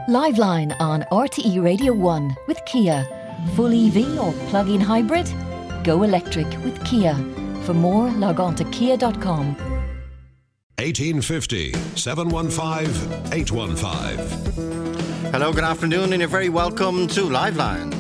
Liveline on RTE Radio 1 with Kia. Full EV or plug-in hybrid? Go electric with Kia. For more, log on to kia.com. 1850 715 815. Hello, good afternoon, and you're very welcome to Liveline.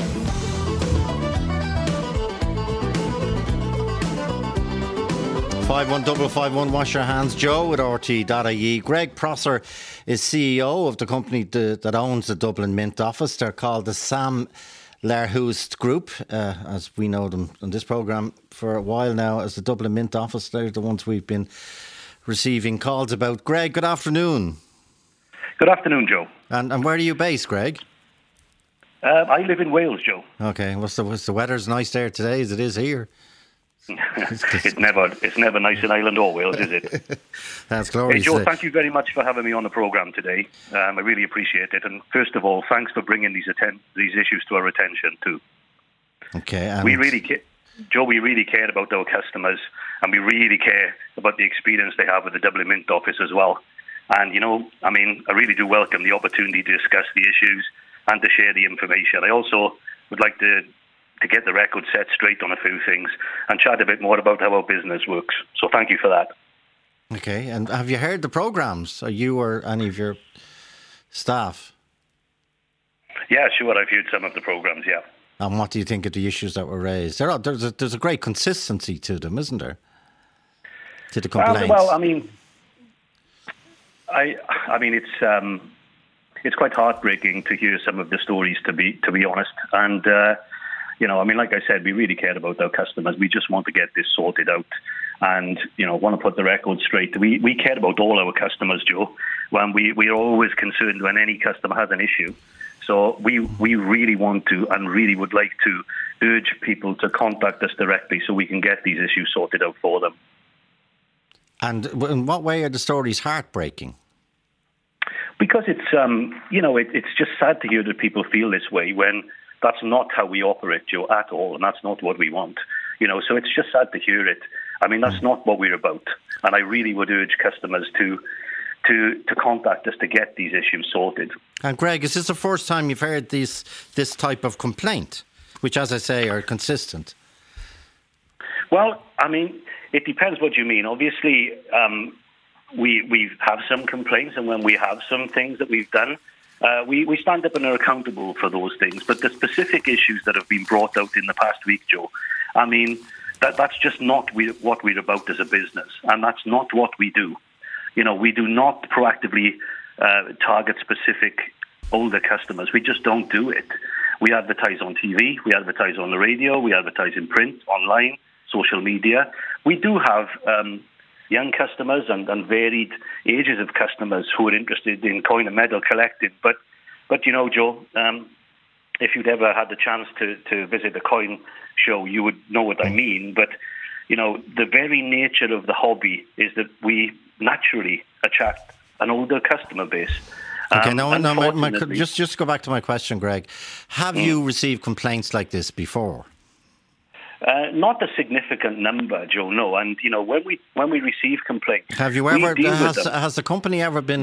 Five one 551. Wash your hands. Joe at RT.ie. Greg Prosser is CEO of the company that owns the Dublin Mint office. They're called the Sam Larhoost Group, as we know them on this programme for a while now as the Dublin Mint office. They're the ones we've been receiving calls about. Greg, good afternoon. Good afternoon, Joe. And where are you based, Greg? I live in Wales, Joe. Okay, what's the weather's nice there today as it is here? It's never nice in Ireland or Wales, is it? That's glorious. Hey, Joe, thank you very much for having me on the programme today. I really appreciate it. And first of all, thanks for bringing these issues to our attention too. Okay. Joe, we really care about our customers, and we really care about the experience they have with the Dublin Mint office as well. And, I really do welcome the opportunity to discuss the issues and to share the information. I also would like to get the record set straight on a few things and chat a bit more about how our business works. So thank you for that. Okay, and have you heard the programmes? Are you or any of your staff? Yeah, sure, I've heard some of the programmes, yeah. And what do you think of the issues that were raised? There's a great consistency to them, isn't there? To the complaints. It's quite heartbreaking to hear some of the stories, to be honest. And like I said, we really care about our customers. We just want to get this sorted out, and want to put the record straight. We care about all our customers, Joe. When we are always concerned when any customer has an issue. So we really want to and really would like to urge people to contact us directly so we can get these issues sorted out for them. And in what way are the stories heartbreaking? Because it's just sad to hear that people feel this way when that's not how we operate, Joe, at all, and that's not what we want. So it's just sad to hear it. That's not what we're about, and I really would urge customers to contact us to get these issues sorted. And Greg, is this the first time you've heard this type of complaint, which, as I say, are consistent? Well, it depends what you mean. Obviously, we have some complaints, and when we have some things that we've done, we stand up and are accountable for those things. But the specific issues that have been brought out in the past week, Joe, that's just not what we're about as a business, and that's not what we do. We do not proactively target specific older customers. We just don't do it. We advertise on TV, we advertise on the radio, we advertise in print, online, social media. We do have young customers and varied ages of customers who are interested in coin and medal collecting. But Joe, if you'd ever had the chance to visit a coin show, you would know what I mean. But, the very nature of the hobby is that we naturally attract an older customer base. Okay, just go back to my question, Greg. Have you received complaints like this before? Not a significant number, Joe. No, and when we receive complaints, have you ever? Has the company ever been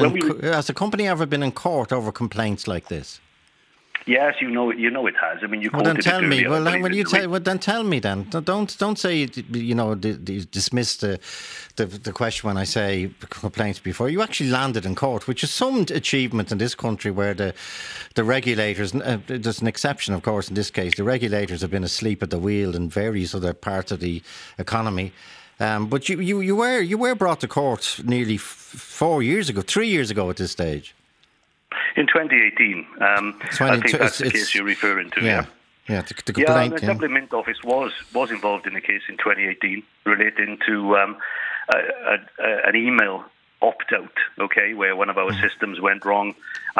in court over complaints like this? Yes, you know it has. You well, then tell me. Then tell me. Then don't say dismiss the question when I say complaints before. You actually landed in court, which is some achievement in this country where the regulators. There's an exception, of course, in this case. The regulators have been asleep at the wheel in various other parts of the economy. But you were brought to court nearly 3 years ago at this stage. In 2018, I think that's the case you're referring to. Yeah, the complaint. The Dublin Mint office was involved in the case in 2018 relating to an email opt-out, where one of our systems went wrong.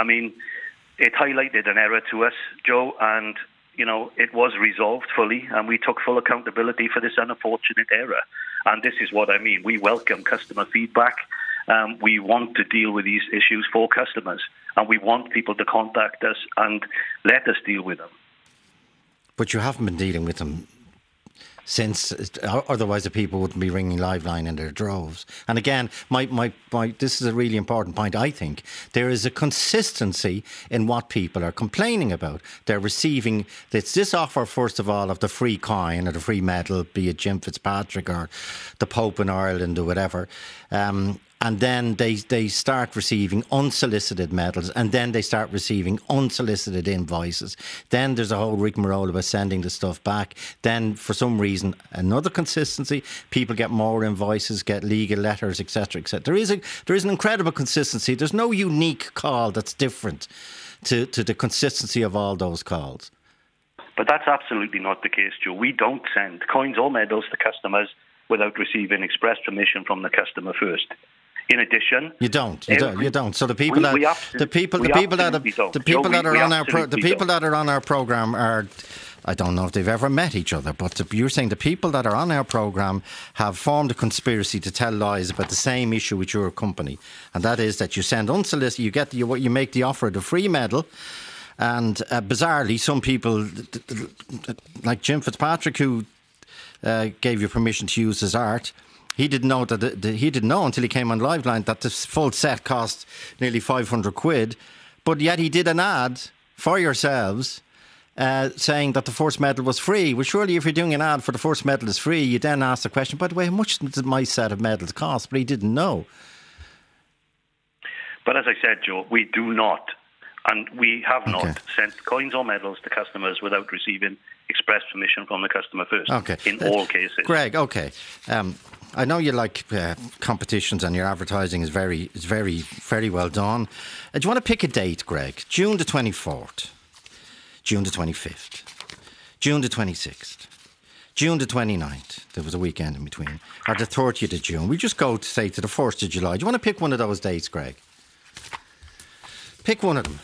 It highlighted an error to us, Joe, and it was resolved fully, and we took full accountability for this unfortunate error. And this is what I mean. We welcome customer feedback. We want to deal with these issues for customers, and we want people to contact us and let us deal with them. But you haven't been dealing with them since otherwise the people wouldn't be ringing Liveline in their droves. And again, my this is a really important point, I think. There is a consistency in what people are complaining about. They're receiving this offer, first of all, of the free coin or the free medal, be it Jim Fitzpatrick or the Pope in Ireland or whatever. And then they start receiving unsolicited medals, and then they start receiving unsolicited invoices. Then there's a whole rigmarole about sending the stuff back. Then, for some reason, another consistency. People get more invoices, get legal letters, etc., etc. There is an incredible consistency. There's no unique call that's different to the consistency of all those calls. But that's absolutely not the case, Joe. We don't send coins or medals to customers without receiving express permission from the customer first. In addition, you don't. So the people that are on our program are, I don't know if they've ever met each other, but you're saying the people that are on our program have formed a conspiracy to tell lies about the same issue with your company, and that is that you send unsolicited, you make the offer of the free medal. And bizarrely, some people, like Jim Fitzpatrick, who gave you permission to use his art, he didn't know until he came on Liveline that the full set cost nearly 500 quid. But yet he did an ad for yourselves saying that the first medal was free. Well, surely if you're doing an ad for the first medal is free, you then ask the question, by the way, how much did my set of medals cost? But he didn't know. But as I said, Joe, we do not, and we have not sent coins or medals to customers without receiving express permission from the customer first. In all cases. Greg, I know you like competitions, and your advertising is very, very well done. Do you want to pick a date, Greg? June the 24th, June the 25th, June the 26th, June the 29th. There was a weekend in between, or the 30th of June. We just go to say to the 1st of July. Do you want to pick one of those dates, Greg? Pick one of them.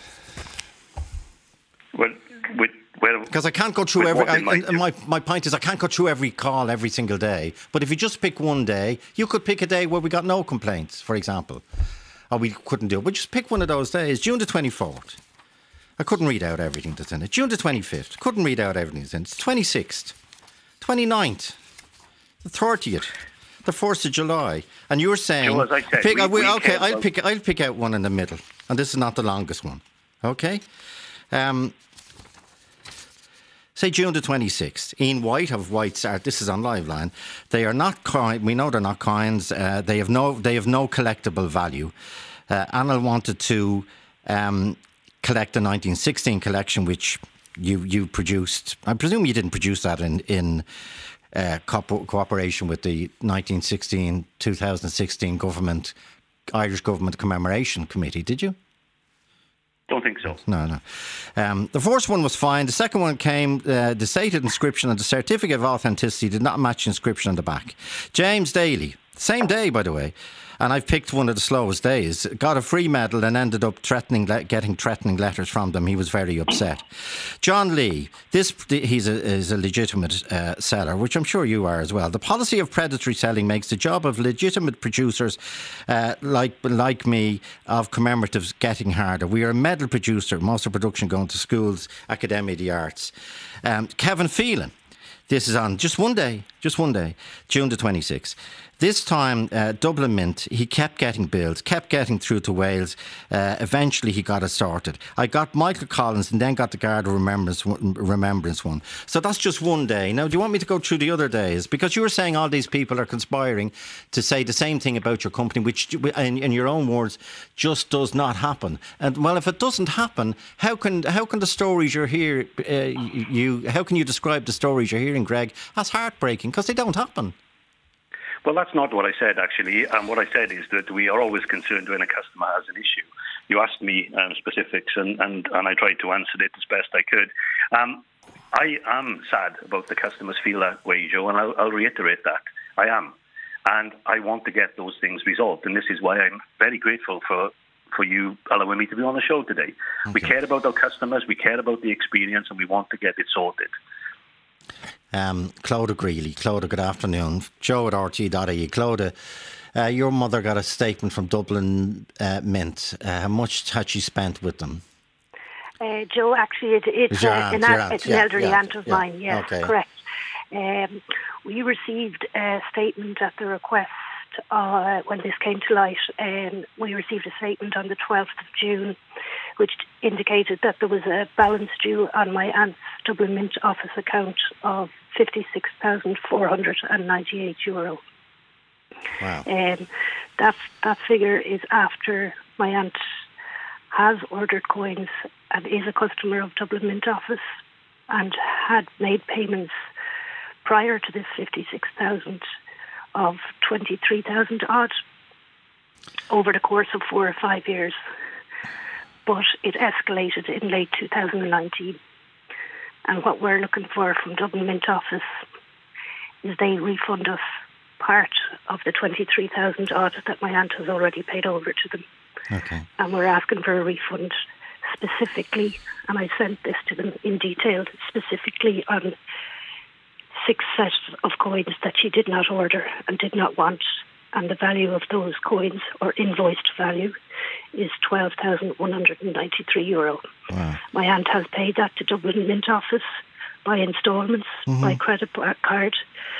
Because I can't go through my point is I can't go through every call every single day. But if you just pick one day, you could pick a day where we got no complaints, for example. Or we couldn't do it. But just pick one of those days. June the 24th. I couldn't read out everything that's in it. June the 25th. Couldn't read out everything that's in it. 26th. 29th. The 30th. The 1st of July. And you're saying... Joe, as I said, I'll pick out one in the middle. And this is not the longest one. Okay? Say June the 26th. Ian White of White's Art. This is on Liveline. They are not coins. We know they're not coins. They have no collectible value. Anil wanted to collect the 1916 collection, which you produced. I presume you didn't produce that in cooperation with the 2016 Irish Government Commemoration Committee, did you? Don't think so. No. The first one was fine. The second one came, the stated inscription and the certificate of authenticity did not match the inscription on the back. James Daly, same day, by the way, and I've picked one of the slowest days, got a free medal and ended up getting threatening letters from them. He was very upset. John Lee, he's a legitimate seller, which I'm sure you are as well. The policy of predatory selling makes the job of legitimate producers like me of commemoratives getting harder. We are a medal producer, most of production going to schools, Academy of the Arts. Kevin Phelan, this is on just one day, June the 26th. This time, Dublin Mint, he kept getting bills, kept getting through to Wales. Eventually, he got it sorted. I got Michael Collins and then got the Garda Remembrance one. So that's just one day. Now, do you want me to go through the other days? Because you were saying all these people are conspiring to say the same thing about your company, which, in your own words, just does not happen. And, well, if it doesn't happen, how can the stories you're hearing, how can you describe the stories you're hearing, Greg, as heartbreaking? Because they don't happen. Well, that's not what I said, actually. What I said is that we are always concerned when a customer has an issue. You asked me specifics, and I tried to answer it as best I could. I am sad about the customers feel that way, Joe, and I'll reiterate that. I am. And I want to get those things resolved. And this is why I'm very grateful for you allowing me to be on the show today. Okay. We care about our customers, we care about the experience, and we want to get it sorted. Clodagh Greeley. Clodagh, good afternoon. Joe at RT.ie. Clodagh, your mother got a statement from Dublin Mint. How much had she spent with them? Joe, actually, it's an elderly aunt of mine. Yes, okay. Correct. We received a statement at the request when this came to light. We received a statement on the 12th of June, which indicated that there was a balance due on my aunt's Dublin Mint office account of €56,498. Wow. That figure is after my aunt has ordered coins and is a customer of Dublin Mint office and had made payments prior to this 56,000 of 23,000 odd over the course of 4 or 5 years. But it escalated in late 2019. And what we're looking for from Dublin Mint office is they refund us part of the 23,000 odd that my aunt has already paid over to them. Okay. And we're asking for a refund specifically, and I sent this to them in detail, specifically on 6 sets of coins that she did not order and did not want, and the value of those coins, or invoiced value, is €12,193. Wow. My aunt has paid that to Dublin Mint office by instalments, by credit card,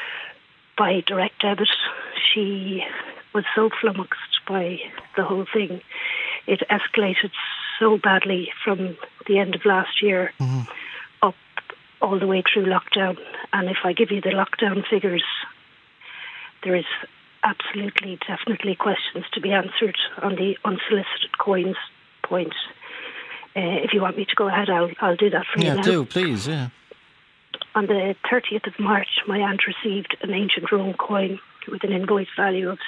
by direct debit. She was so flummoxed by the whole thing. It escalated so badly from the end of last year up all the way through lockdown. And if I give you the lockdown figures, there is absolutely, definitely questions to be answered on the unsolicited coins point. If you want me to go ahead, I'll do that for you now. Yeah, do, please, yeah. On the 30th of March, my aunt received an ancient Rome coin with an invoice value of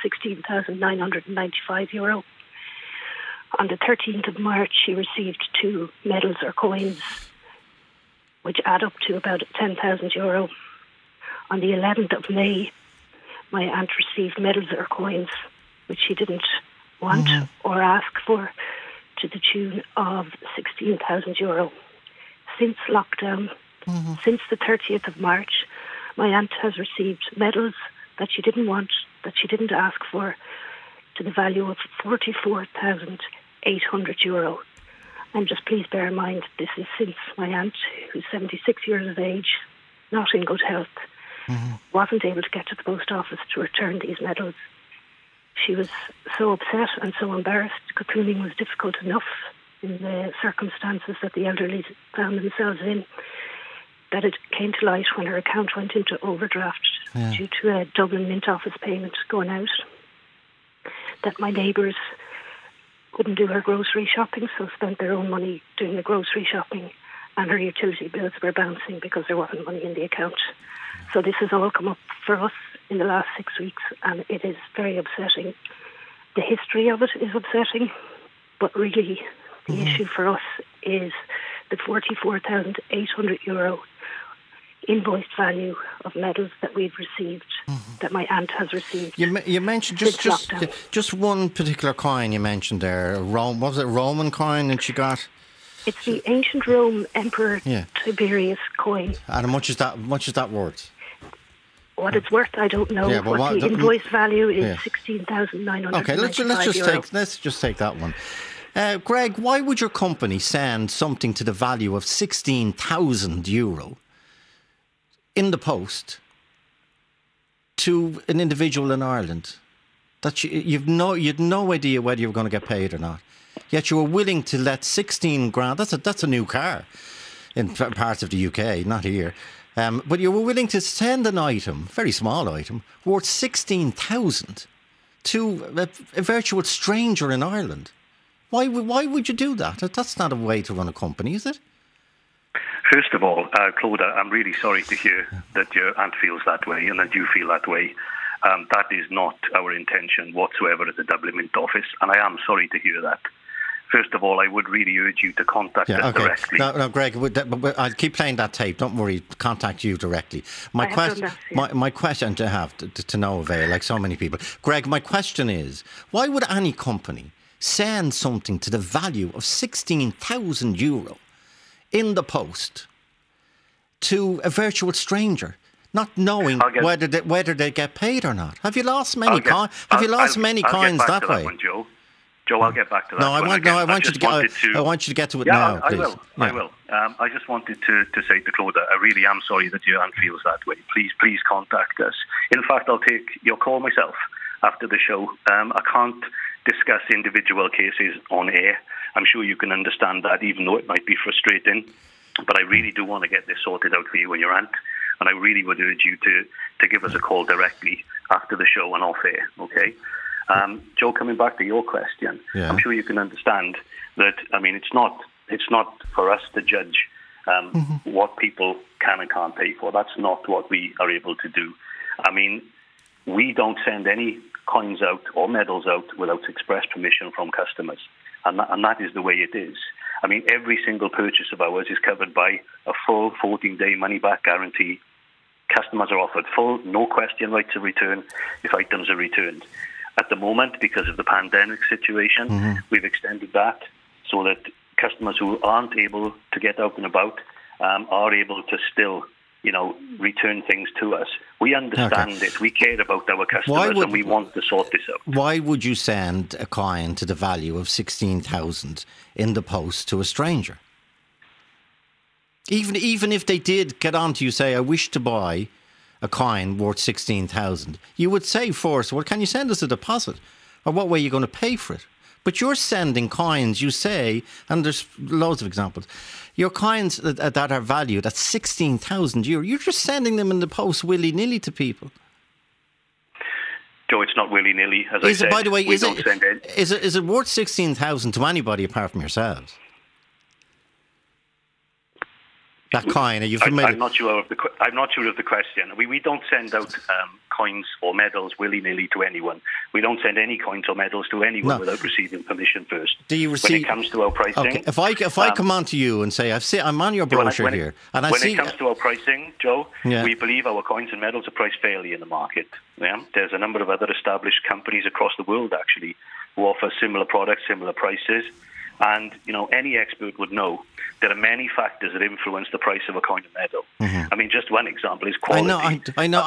€16,995. On the 13th of March, she received 2 medals or coins, which add up to about €10,000. On the 11th of May, my aunt received medals or coins, which she didn't want or ask for, to the tune of €16,000. Since lockdown, since the 30th of March, my aunt has received medals that she didn't want, that she didn't ask for, to the value of €44,800. And just please bear in mind, this is since my aunt, who's 76 years of age, not in good health, wasn't able to get to the post office to return these medals. She was so upset and so embarrassed. Cocooning was difficult enough in the circumstances that the elderly found themselves in, that it came to light when her account went into overdraft due to a Dublin Mint office payment going out, that my neighbours couldn't do her grocery shopping, so spent their own money doing the grocery shopping, and her utility bills were bouncing because there wasn't money in the account. So this has all come up for us in the last 6 weeks, and it is very upsetting. The history of it is upsetting, but really the issue for us is the €44,800 invoiced value of medals that we've received, that my aunt has received. You mentioned just one particular coin you mentioned there. Was it a Roman coin that she got? It's the ancient Rome Emperor Tiberius coin. And how much is that worth? What it's worth, I don't know. What the invoice value is €16,995. Okay, let's just take that one. Greg, why would your company send something to the value of €16,000 in the post to an individual in Ireland that you'd no idea whether you were going to get paid or not? Yet you were willing to let 16 grand. That's a new car in parts of the UK, not here. But you were willing to send an item, very small item, worth 16,000 to a virtual stranger in Ireland. Why would you do that? That's not a way to run a company, is it? First of all, Claude, I'm really sorry to hear that your aunt feels that way and that you feel that way. That is not our intention whatsoever at the Dublin Mint office, and I am sorry to hear that. First of all, I would really urge you to contact us directly. No, Greg, I'll keep playing that tape. Don't worry, contact you directly. My question to no avail, like so many people. Greg, my question is, why would any company send something to the value of €16,000 in the post to a virtual stranger, not knowing whether they get paid or not? Have you lost many coins that way? One, Joe. Joe, I'll get back to that. No, I want you to get to it now, please. I will. I just wanted to say to Claude, I really am sorry that your aunt feels that way. Please contact us. In fact, I'll take your call myself after the show. I can't discuss individual cases on air. I'm sure you can understand that, even though it might be frustrating. But I really do want to get this sorted out for you and your aunt. And I really would urge you to give us a call directly after the show and off air, okay? Joe, coming back to your question, I'm sure you can understand that, I mean, it's not for us to judge what people can and can't pay for. That's not what we are able to do. I mean, we don't send any coins out or medals out without express permission from customers. And that is the way it is. I mean, every single purchase of ours is covered by a full 14-day money-back guarantee. Customers are offered full, no-question rights of return if items are returned. At the moment, because of the pandemic situation, we've extended that so that customers who aren't able to get out and about are able to still, return things to us. We understand it. We care about our customers and we want to sort this out. Why would you send a coin to the value of 16,000 in the post to a stranger? Even if they did get on to you, say, I wish to buy a coin worth 16,000, you would say first, well, can you send us a deposit? Or what way are you going to pay for it? But you're sending coins, you say, and there's loads of examples, your coins that are valued at 16,000 euro, you're just sending them in the post willy-nilly to people. Joe, it's not willy-nilly, as I said. By the way, is it worth 16,000 to anybody apart from yourselves? That coin, are you familiar? I'm not sure of the question. We don't send out coins or medals willy-nilly to anyone. We don't send any coins or medals to anyone without receiving permission first. Do you receive? When it comes to our pricing, okay. If I come on to you and say, I'm on your brochure here, and when it comes to our pricing, Joe, we believe our coins and medals are priced fairly in the market. Yeah? There's a number of other established companies across the world actually who offer similar products, similar prices. And, any expert would know there are many factors that influence the price of a coin and medal. I mean, just one example is quality. I know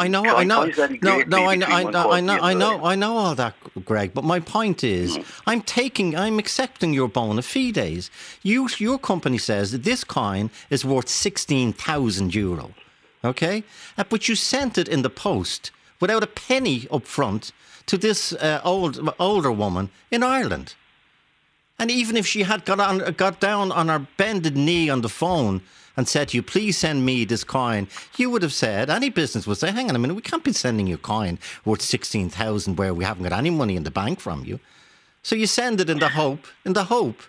all that, Greg. But my point is, I'm accepting your bona fides. Your company says that this coin is worth 16,000 euro. Okay? But you sent it in the post without a penny up front to this older woman in Ireland. And even if she had got down on her bended knee on the phone and said to you, please send me this coin, you would have said, any business would say, hang on a minute, we can't be sending you a coin worth 16,000 where we haven't got any money in the bank from you. So you send it in the hope, when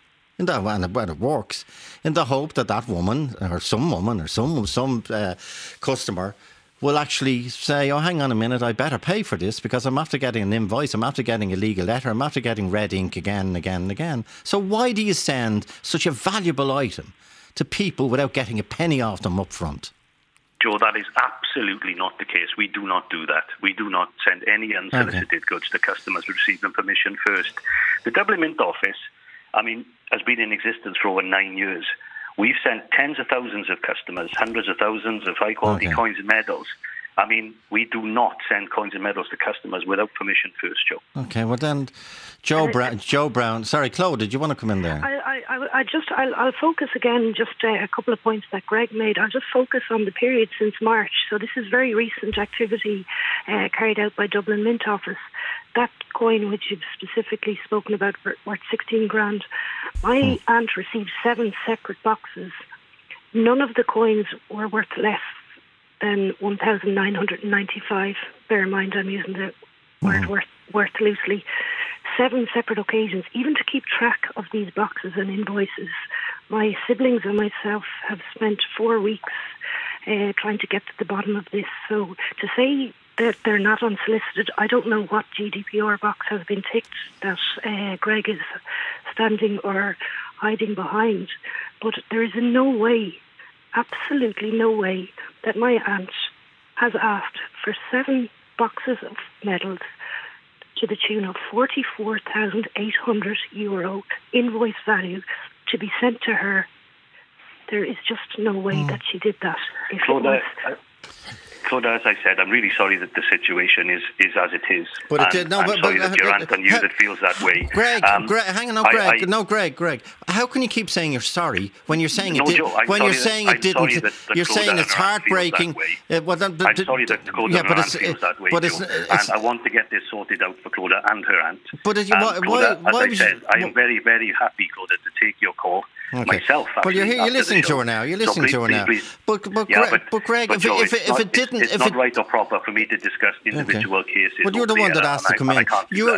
it works, in the hope that woman or some customer will actually say, oh, hang on a minute, I better pay for this because I'm after getting an invoice, I'm after getting a legal letter, I'm after getting red ink again and again and again. So why do you send such a valuable item to people without getting a penny off them up front? Joe, that is absolutely not the case. We do not do that. We do not send any unsolicited goods to customers receiving permission first. The Dublin Mint Office, has been in existence for over 9 years. We've sent tens of thousands of customers, hundreds of thousands of high-quality coins and medals. We do not send coins and medals to customers without permission first, Joe. Okay, well then, Joe Brown. Sorry, Claude, did you want to come in there? I'll focus again, just a couple of points that Greg made. I'll just focus on the period since March. So this is very recent activity carried out by Dublin Mint Office. That coin, which you've specifically spoken about, worth 16 grand. My aunt received 7 separate boxes. None of the coins were worth less than 1,995. Bear in mind, I'm using the word worth loosely. 7 separate occasions, even to keep track of these boxes and invoices. My siblings and myself have spent 4 weeks trying to get to the bottom of this. So to say that they're not unsolicited, I don't know what GDPR box has been ticked that Greg is standing or hiding behind. But there is no way, absolutely no way, that my aunt has asked for 7 boxes of medals to the tune of €44,800 invoice value to be sent to her. There is just no way that she did that. Claudia, as I said, I'm really sorry that the situation is as it is. But I'm sorry that your aunt and you that feels that way. Greg, hang on, Greg. How can you keep saying you're sorry when you're saying Joe, you're saying it's heartbreaking. I'm sorry that Claudia and her aunt feels that way, Joe. And I want to get this sorted out for Claudia and her aunt. But Claudia, as I said, I am very, very happy, Claudia, to take your call. Okay. Myself, well, you're listening to her now. You're listening to her now. But Greg, if it didn't, it's not right or proper for me to discuss individual cases. But you're the one that asked to come in.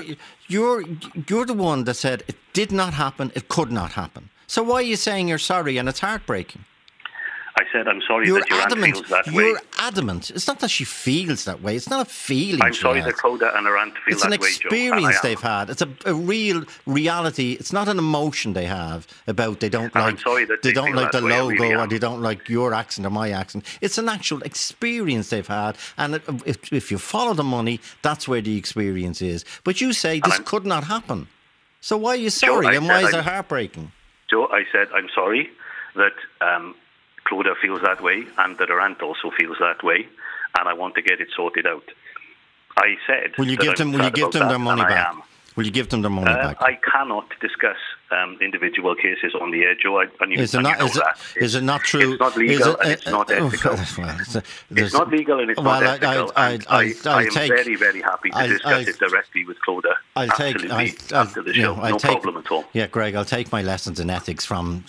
You're the one that said it did not happen. It could not happen. So why are you saying you're sorry and it's heartbreaking? I said I'm sorry that your aunt feels that way. You're adamant. It's not that she feels that way. It's not a feeling. I'm sorry that Claudia and her aunt feel that way, Joe. It's an experience they've had. It's a real reality. It's not an emotion they have about they don't like the logo really, or they don't like your accent or my accent. It's an actual experience they've had. And if you follow the money, that's where the experience is. But you say this could not happen. So why are you sorry, Joe, and why is it heartbreaking? Joe, I said I'm sorry that Claudia feels that way and that her aunt also feels that way, and I want to get it sorted out. I said, will you give them their money back? Will you give them their money back? I cannot discuss individual cases on the air, Joe. Is it not true? It's not legal and it's not ethical. It's not legal and it's not ethical. I am very, very happy to discuss it directly with Claudia. Absolutely, after the show. No problem at all. Yeah, Greg, I'll take my lessons in ethics from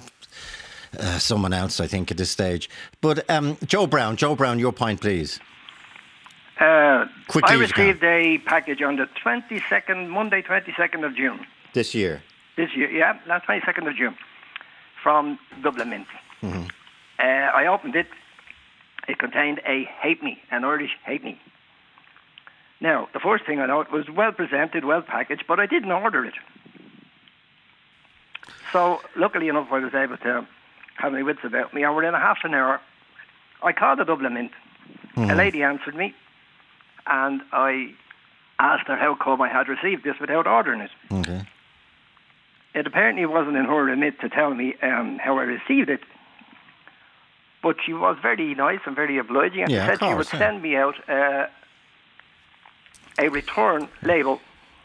someone else, I think, at this stage. But Joe Brown, your point, please. Quickly, I received a package on the 22nd, Monday, 22nd of June. This year, yeah, last 22nd of June, from Dublin Mint. Mm-hmm. I opened it. It contained a halfpenny, an Irish halfpenny. Now, the first thing I know, it was well presented, well packaged, but I didn't order it. So, luckily enough, I was able to have my wits about me, and within a half an hour, I called the Dublin Mint. Mm-hmm. A lady answered me, and I asked her how come I had received this without ordering it. Okay. It apparently wasn't in her remit to tell me how I received it, but she was very nice and very obliging, and she said she would send me out a return label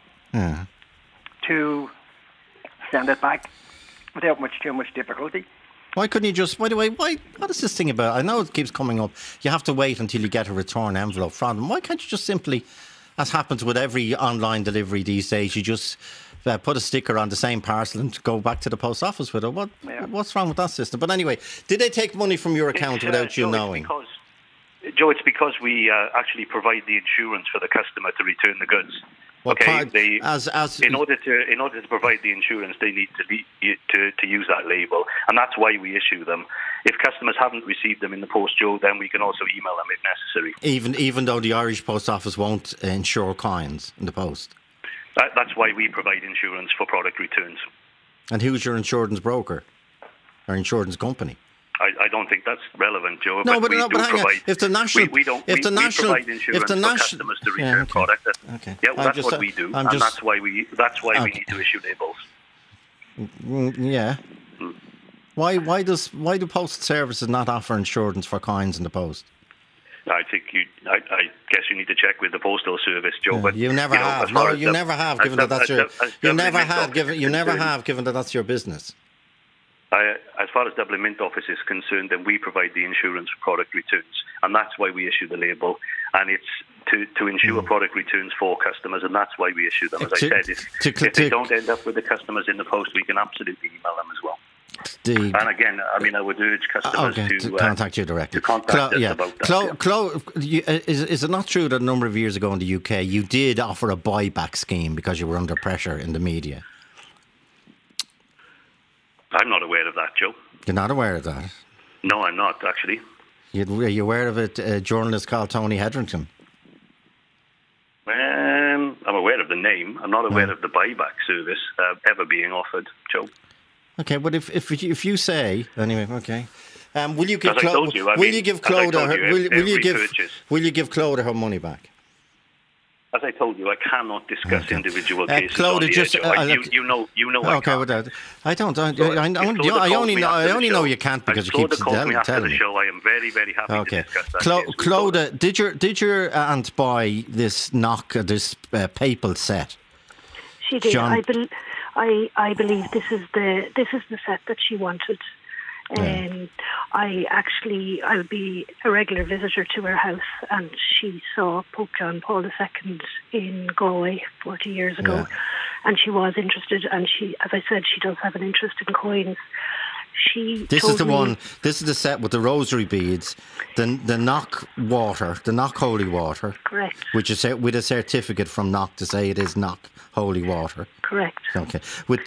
to send it back without too much difficulty. Why couldn't you just, by the way, what is this thing about? I know it keeps coming up. You have to wait until you get a return envelope from them. Why can't you just simply, as happens with every online delivery these days, you just put a sticker on the same parcel and go back to the post office with it? What's wrong with that system? But anyway, did they take money from your account without you knowing? Joe, it's because we actually provide the insurance for the customer to return the goods. Well, in order to provide the insurance, they need to use that label, and that's why we issue them. If customers haven't received them in the post, Joe, then we can also email them if necessary. Even though the Irish Post Office won't insure coins in the post. That's why we provide insurance for product returns. And who's your insurance broker or insurance company? I don't think that's relevant, Joe. No, but hang on. If the national, we provide insurance for customers to return product. Yeah, well, that's what we do, and that's why we need to issue labels. Yeah. Why do postal services not offer insurance for coins in the post? I think I guess you need to check with the postal service, Joe. Yeah, but you never have. No, you never have. Given that that's your, you never have. Given that that's your business. As far as Dublin Mint office is concerned, then we provide the insurance for product returns, and that's why we issue the label. And it's to ensure product returns for customers, and that's why we issue them. As I said, if they don't end up with the customers in the post, we can absolutely email them as well. And again, I would urge customers to contact you directly. To contact us about that. Is it not true that a number of years ago in the UK, you did offer a buyback scheme because you were under pressure in the media? I'm not aware of that, Joe. You're not aware of that? No, I'm not, actually. Are you aware of it? A journalist called Tony Hedrington? I'm aware of the name. I'm not aware of the buyback service ever being offered, Joe. Okay, but if you say anyway, okay. Will you give Claudia her money back? As I told you, I cannot discuss individual cases. Claude, on the just air, Joe. You know. Okay, I with can't. that, I don't. So I only know you can't because you keep telling after the me. show. I am very, very happy to discuss that. Claude, did your aunt buy this papal set? She did. John? I believe this is the set that she wanted. I would be a regular visitor to her house, and she saw Pope John Paul II in Galway 40 years ago, and she was interested. And she, as I said, she does have an interest in coins. This is the set with the rosary beads, the Knock water, the Knock holy water. Correct. Which is with a certificate from Knock to say it is Knock holy water. Correct. Okay. With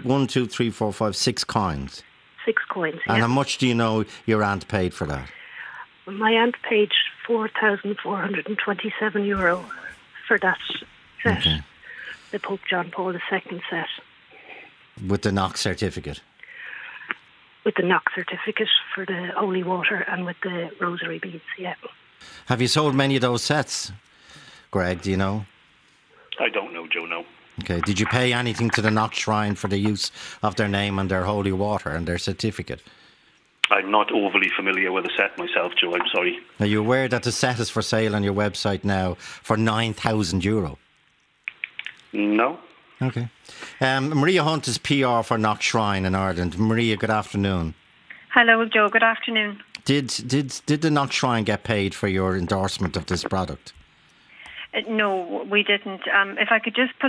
6 coins. 6 coins. And how much do you know your aunt paid for that? My aunt paid €4,427 for that set. Okay. The Pope John Paul II set. With the Knock certificate? With the Knock certificate for the holy water and with the rosary beads, yeah. Have you sold many of those sets, Greg, do you know? I don't know, Joe, no. Okay. Did you pay anything to the Knock Shrine for the use of their name and their holy water and their certificate? I'm not overly familiar with the set myself, Joe, I'm sorry. Are you aware that the set is for sale on your website now for €9,000? No. Okay. Maria Hunt is PR for Knock Shrine in Ireland. Maria, good afternoon. Hello, Joe. Good afternoon. Did the Knock Shrine get paid for your endorsement of this product? No, we didn't. If I could just put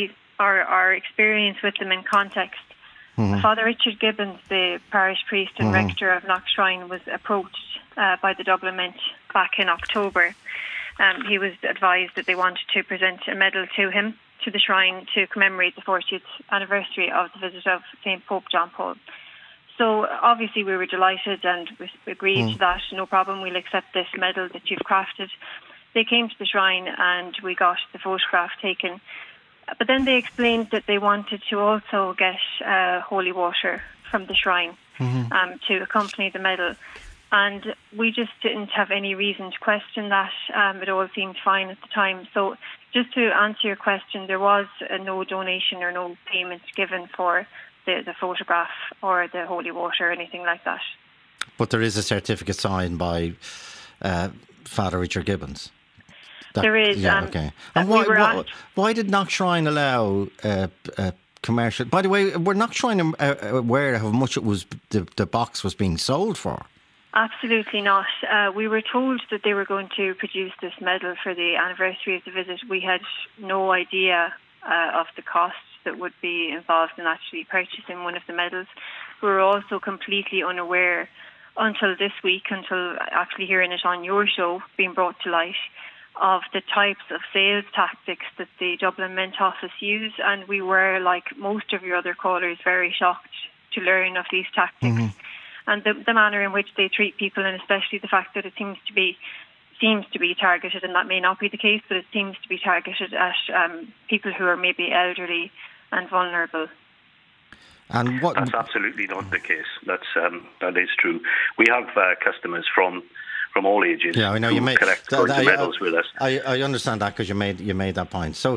our experience with them in context. Mm-hmm. Father Richard Gibbons, the parish priest and rector of Knock Shrine, was approached by the Dublin Mint back in October. He was advised that they wanted to present a medal to him, to the shrine, to commemorate the 40th anniversary of the visit of St. Pope John Paul. So obviously we were delighted and we agreed to that. No problem, we'll accept this medal that you've crafted. They came to the shrine and we got the photograph taken. But then they explained that they wanted to also get holy water from the shrine to accompany the medal. And we just didn't have any reason to question that. It all seemed fine at the time. So just to answer your question, there was no donation or no payment given for the photograph or the holy water or anything like that. But there is a certificate signed by Father Richard Gibbons. There is. Yeah, okay. And why did Knock Shrine allow commercial... By the way, were Knock Shrine aware of how much it was the box was being sold for? Absolutely not. We were told that they were going to produce this medal for the anniversary of the visit. We had no idea of the costs that would be involved in actually purchasing one of the medals. We were also completely unaware until this week, until actually hearing it on your show being brought to light, of the types of sales tactics that the Dublin Mint office use, and we were, like most of your other callers, very shocked to learn of these tactics and the manner in which they treat people, and especially the fact that it seems to be targeted, and that may not be the case, but it seems to be targeted at people who are maybe elderly and vulnerable. And that's absolutely not the case. That is true. We have customers from all ages. Yeah, I know you made collect medals with us. I understand that because you made that point. So,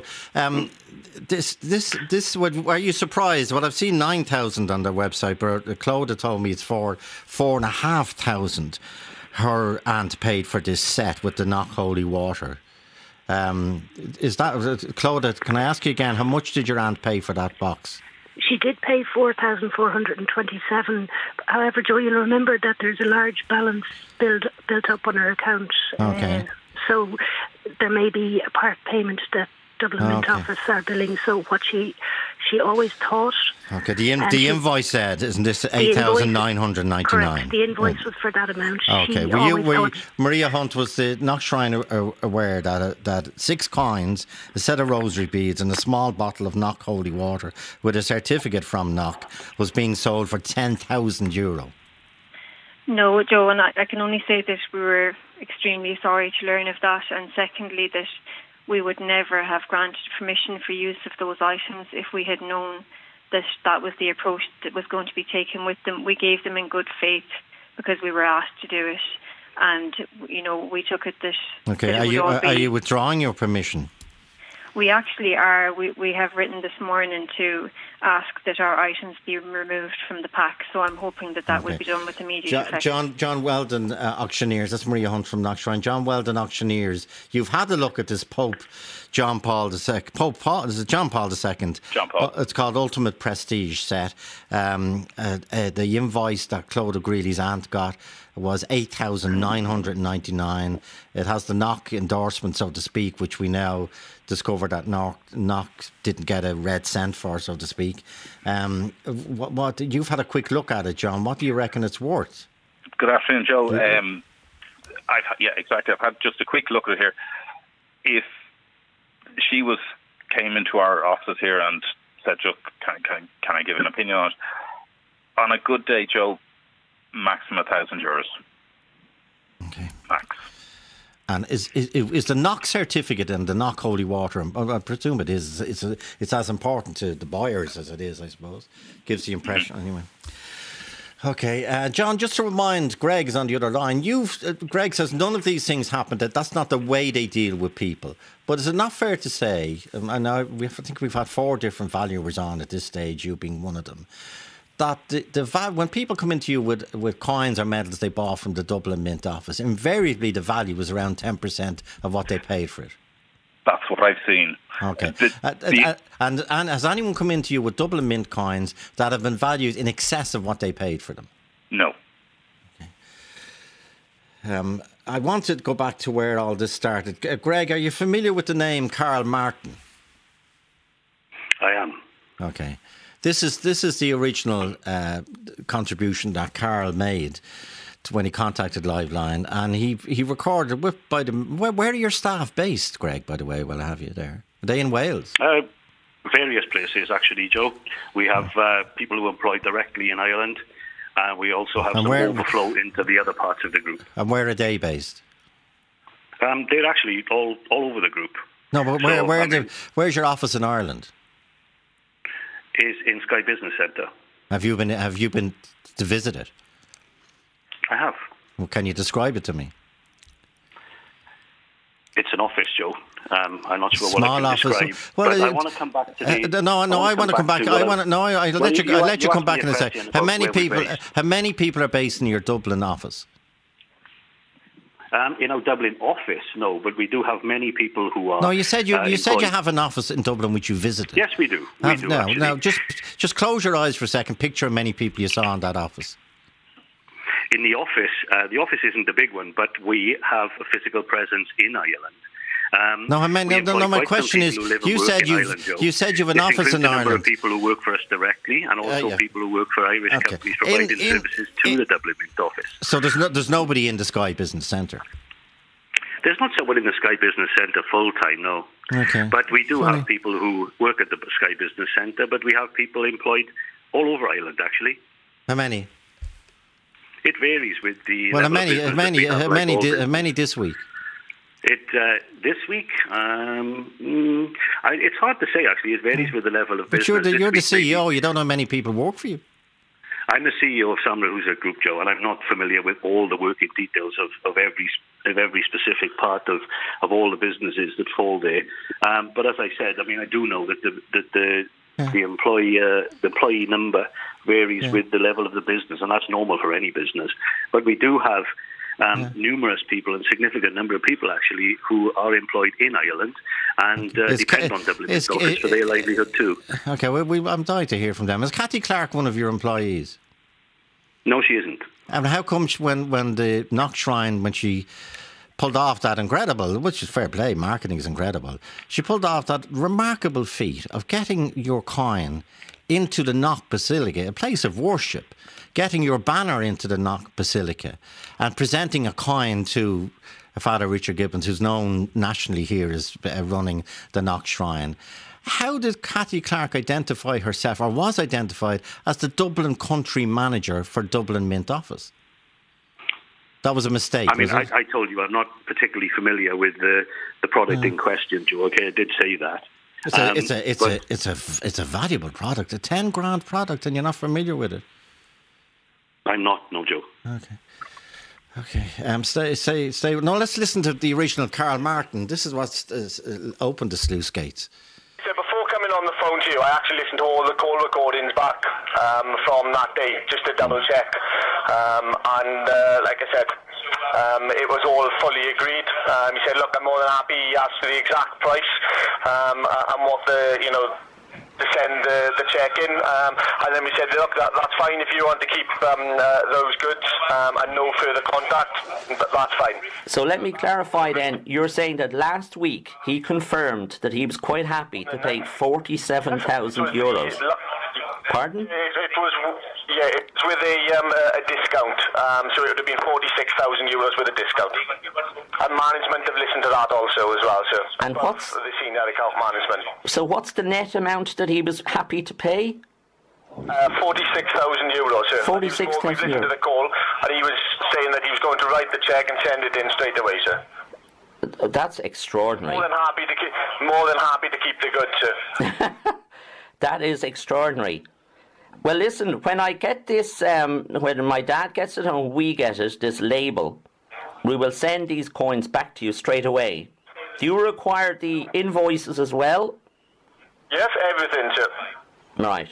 this are you surprised? Well, I've seen 9,000 on their website, but Claude told me it's 4,500. Her aunt paid for this set with the Knock Holy Water. Is that Claude? Can I ask you again? How much did your aunt pay for that box? She did pay $4,427. However, Joe, you'll remember that there's a large balance built up on her account. Okay. So there may be a part payment that Dublin Mint office are billing. So what she always thought. Okay. The invoice said, isn't this 8,999? Correct. The invoice was for that amount. Okay. Maria Hunt, was the Knock Shrine aware that 6 coins, a set of rosary beads, and a small bottle of Knock holy water with a certificate from Knock was being sold for €10,000? No, Joe, and I can only say that we were extremely sorry to learn of that, and secondly that we would never have granted permission for use of those items if we had known that was the approach that was going to be taken with them. We gave them in good faith because we were asked to do it, and we took it that. Okay, are you withdrawing your permission? we actually are. We have written this morning to ask that our items be removed from the pack. So I'm hoping that will be done with immediate effect. John Weldon, Auctioneers. That's Maria Hunt from Knockshrine. John Weldon, Auctioneers. You've had a look at this Pope John Paul II. Pope Paul, is it John Paul II? John Paul. It's called Ultimate Prestige set. The invoice that Clodagh Greeley's aunt got was $8,999. It has the knock endorsement, so to speak, which we now discovered that knock didn't get a red cent for, so to speak. What you've had a quick look at it, John. What do you reckon it's worth? Good afternoon, Joe. Exactly. I've had just a quick look at it here. If she came into our office here and said, "Just can I give an opinion on it?" On a good day, Joe, maximum €1,000. Okay. Max. And is the knock certificate and the knock holy water? I presume it is. It's as important to the buyers as it is, I suppose. Gives the impression anyway. Okay, John. Just to remind, Greg is on the other line. Greg says none of these things happen. That's not the way they deal with people. But is it not fair to say? And I think we've had 4 different valuers on at this stage. You being one of them. That when people come into you with coins or medals they bought from the Dublin Mint office, invariably the value was around 10% of what they paid for it. That's what I've seen. Okay. And has anyone come into you with Dublin Mint coins that have been valued in excess of what they paid for them? No. Okay. I want to go back to where all this started. Greg, are you familiar with the name Karl Martin? I am. Okay. This is the original contribution that Karl made when he contacted Liveline, and he recorded where are your staff based, Greg, by the way, while I have you there? Are they in Wales? Various places, actually, Joe. We have people who are employed directly in Ireland. We also have some overflow into the other parts of the group. And where are they based? They're actually all over the group. No, but where's your office in Ireland? Is in Sky Business Centre. Have you been to visit it? I have. Well, can you describe it to me? It's an office, Joe. I'm not sure what I can describe. Well, but I want to come back to the... I want to come back. I'll let you come back in a second. How many people are based in your Dublin office? In our Dublin office, no, but we do have many people who are. No, you said you have an office in Dublin which you visited. Yes, we do. Now, just close your eyes for a second. Picture how many people you saw in that office. In the office isn't the big one, but we have a physical presence in Ireland. My question is, you said you have an office in Ireland. A number of people who work for us directly, and also people who work for Irish companies providing services to the Dublin Mint office. So there's nobody in the Sky Business Centre. There's not someone in the Sky Business Centre full time, no. Okay. But we do have people who work at the Sky Business Centre. But we have people employed all over Ireland, actually. How many? It varies with the. Well, how many this week? This week, it's hard to say. Actually, it varies with the level of business. But you're the CEO. You don't know how many people work for you. I'm the CEO of Samra Husar Group, Joe, and I'm not familiar with all the working details of every specific part of all the businesses that fall there. But as I said, I do know that the employee number varies with the level of the business, and that's normal for any business. But we do have numerous people, and significant number of people actually, who are employed in Ireland and depend on Dublin Mint office for their livelihood too. Okay, I'm dying to hear from them. Is Cathy Clark one of your employees? No, she isn't. And how come when the Knockshrine, when she pulled off that incredible, which is fair play, marketing is incredible, she pulled off that remarkable feat of getting your coin into the Knock Basilica, a place of worship, getting your banner into the Knock Basilica and presenting a coin to Father Richard Gibbons, who's known nationally here as running the Knock Shrine. How did Cathy Clark identify herself, or was identified, as the Dublin country manager for Dublin Mint office? That was a mistake. I told you I'm not particularly familiar with the product in question, Joe. Okay, I did say that. It's a valuable product, a 10 grand product, and you're not familiar with it. I'm not, no, Joe. Okay. Okay. Stay. No, let's listen to the original Carl Martin. This is what's opened the sluice gates. So before coming on the phone to you, I actually listened to all the call recordings back from that day, just to double check. Like I said, it was all fully agreed. He said, "Look, I'm more than happy." He asked for the exact price and what to send the check in, and then we said, "Look, that's fine if you want to keep those goods and no further contact. That's fine." So let me clarify then. You're saying that last week he confirmed that he was quite happy to pay €47,000. Pardon? It was with a discount, so it would have been €46,000 with a discount. And management have listened to that also as well, sir. And what's the senior account management? So what's the net amount that he was happy to pay? €46,000, sir. €46,000. We listened to the call, and he was saying that he was going to write the cheque and send it in straight away, sir. That's extraordinary. More than happy to keep the goods, sir. That is extraordinary. Well, listen, when I get this, when my dad gets it and we get it, this label, we will send these coins back to you straight away. Do you require the invoices as well? Yes, everything, sir. Right.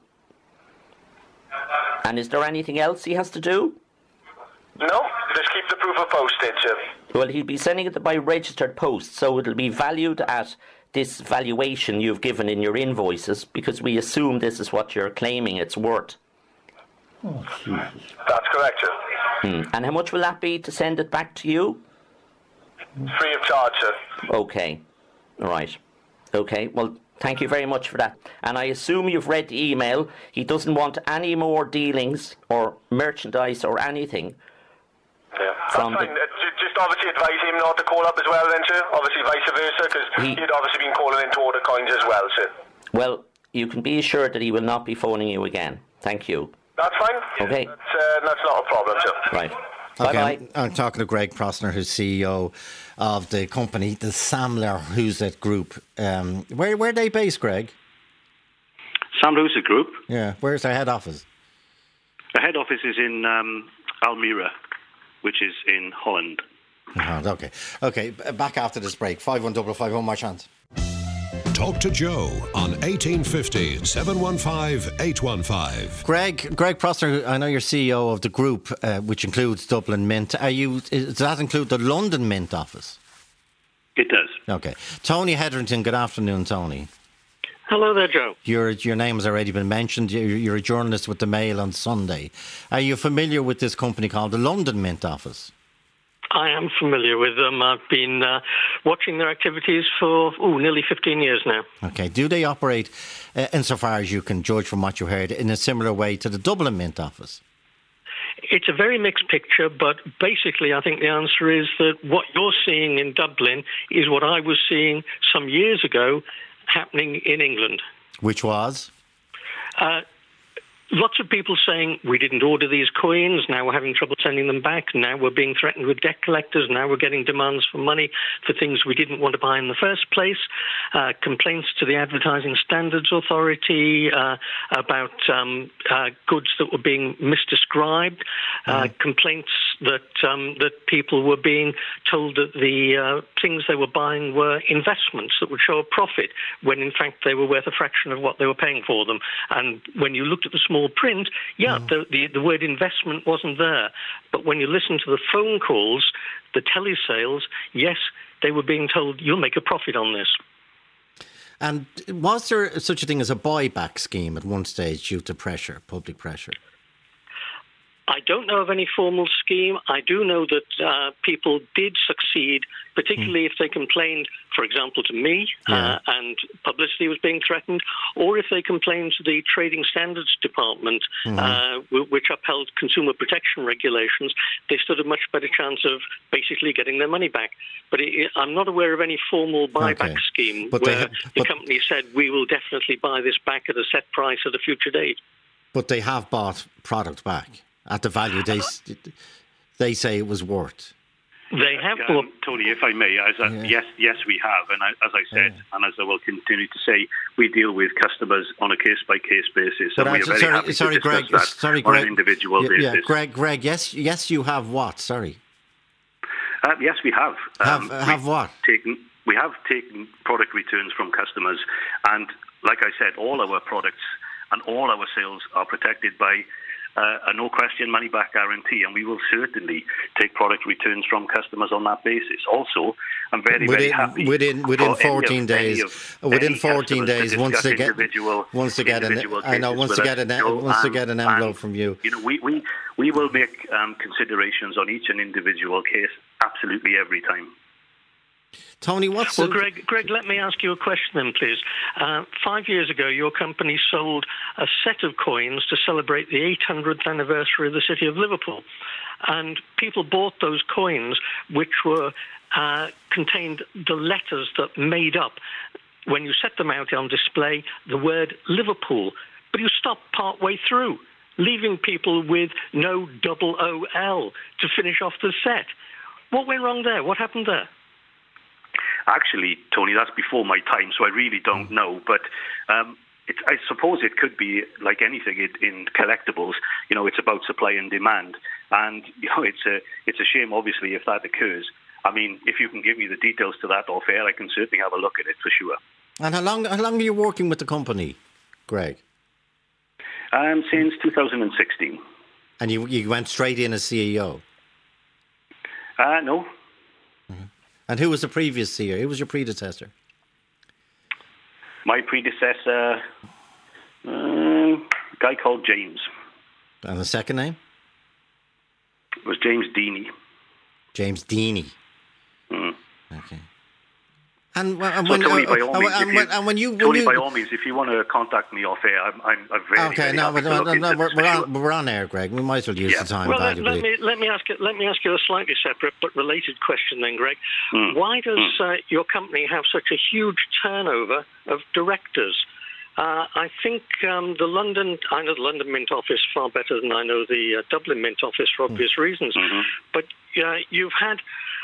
And is there anything else he has to do? No, just keep the proof of postage, sir. Well, he'll be sending it by registered post, so it'll be valued at this valuation you've given in your invoices, because we assume this is what you're claiming it's worth. Oh, that's correct, sir. And how much will that be to send it back to you? Free of charge, sir. Okay. All right. Okay. Well, thank you very much for that. And I assume you've read the email. He doesn't want any more dealings or merchandise or anything. Yeah, that's fine. Just obviously advise him not to call up as well then, sir. Obviously vice versa, because he'd obviously been calling in to order coins as well, sir. Well, you can be assured that he will not be phoning you again. Thank you. That's fine. Okay. That's not a problem, sir. Right. Okay, Bye-bye. I'm talking to Greg Prosner, who's CEO of the company, the Samler Huset Group. Where are they based, Greg? Samler Huset Group? Yeah. Where's their head office? The head office is in Almere, which is in Holland. Oh, okay. Back after this break. 51551, my chance. Talk to Joe on 1850 715 815. Greg Prosser, I know you're CEO of the group, which includes Dublin Mint. Does that include the London Mint office? It does. Okay. Tony Hetherington, good afternoon, Tony. Hello there, Joe. Your name has already been mentioned. You're a journalist with the Mail on Sunday. Are you familiar with this company called the London Mint office? I am familiar with them. I've been watching their activities for nearly 15 years now. Okay. Do they operate, insofar as you can judge from what you heard, in a similar way to the Dublin Mint office? It's a very mixed picture, but basically I think the answer is that what you're seeing in Dublin is what I was seeing some years ago happening in England. Which was? Lots of people saying, we didn't order these coins, now we're having trouble sending them back, now we're being threatened with debt collectors, now we're getting demands for money for things we didn't want to buy in the first place, complaints to the Advertising Standards Authority about goods that were being misdescribed, complaints that people were being told that the things they were buying were investments that would show a profit, when in fact they were worth a fraction of what they were paying for them. And when you looked at the small print, the word investment wasn't there. But when you listen to the phone calls, the telesales, yes, they were being told, you'll make a profit on this. And was there such a thing as a buyback scheme at one stage due to pressure, public pressure? I don't know of any formal scheme. I do know that people did succeed, particularly if they complained, for example, to me, and publicity was being threatened, or if they complained to the Trading Standards Department, which upheld consumer protection regulations. They stood a much better chance of basically getting their money back. But I'm not aware of any formal buyback scheme where the company said, we will definitely buy this back at a set price at a future date. But they have bought product back at the value they say it was worth. They have bought... Tony, if I may, yes, we have. And as I said, and as I will continue to say, we deal with customers on a case-by-case basis. But and we are very happy to discuss that on an individual basis. Greg, yes, you have what? Sorry. Yes, we have. Have what? We have taken product returns from customers. And like I said, all our products and all our sales are protected by a no-question money-back guarantee, and we will certainly take product returns from customers on that basis. Also, I'm very happy within 14 days. Within 14 days, once they get an envelope from you. You know, we will make considerations on each and individual case absolutely every time. Tony, Greg, let me ask you a question then, please. 5 years ago, your company sold a set of coins to celebrate the 800th anniversary of the city of Liverpool. And people bought those coins, which were contained the letters that made up, when you set them out on display, the word Liverpool. But you stopped partway through, leaving people with no double OL to finish off the set. What went wrong there? What happened there? Actually, Tony, that's before my time, so I really don't know. But I suppose it could be like anything in collectibles. You know, it's about supply and demand, and you know, it's a shame, obviously, if that occurs. I mean, if you can give me the details to that off air, I can certainly have a look at it for sure. And how long are you working with the company, Greg? Since 2016. And you went straight in as CEO? No. Mm-hmm. And who was the previous CEO? Who was your predecessor? My predecessor, a guy called James. And the second name? It was James Deany. James Deany. Mm. Okay. And by all means, if you want to contact me off air, I'm very okay. We're on air, Greg. We might as well use the time. Well, let me ask you a slightly separate but related question, then, Greg. Why does your company have such a huge turnover of directors? I think I know the London Mint office far better than I know the Dublin Mint office for obvious reasons. Mm-hmm. But you've had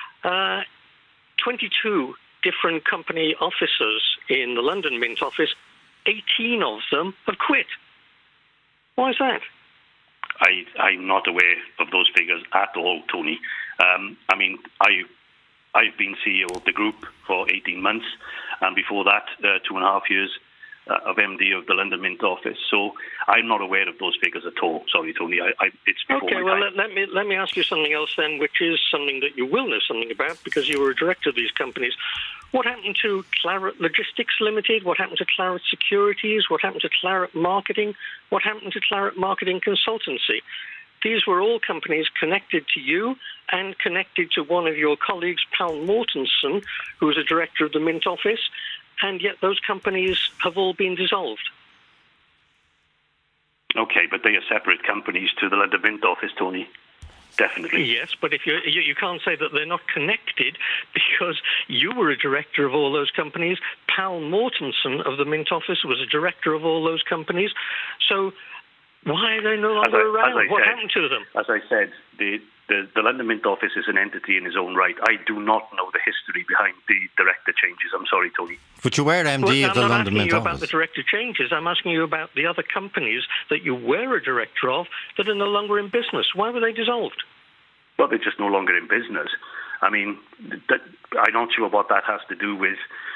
22 different company officers in the London Mint office. 18 of them have quit. Why is that? I'm not aware of those figures at all, Tony. I mean, I've been CEO of the group for 18 months, and before that, 2.5 years of MD of the London Mint office. So I'm not aware of those figures at all. Sorry, Tony. It's before okay. Well, let me ask you something else then, which is something that you will know something about because you were a director of these companies. What happened to Claret Logistics Limited? What happened to Claret Securities? What happened to Claret Marketing? What happened to Claret Marketing Consultancy? These were all companies connected to you and connected to one of your colleagues, Paul Mortensen, who was a director of the Mint office, and yet those companies have all been dissolved. Okay, but they are separate companies to the London Mint office, Tony. Definitely. Yes, but if you can't say that they're not connected because you were a director of all those companies. Paul Mortensen of the Mint office was a director of all those companies. So why are they no longer around? What happened to them? As I said, the London Mint office is an entity in its own right. I do not know the history behind the director changes. I'm sorry, Tony. But you were MD of the London Mint office. I'm not asking you about the director changes. I'm asking you about the other companies that you were a director of that are no longer in business. Why were they dissolved? Well, they're just no longer in business. I mean, I'm not sure what that has to do with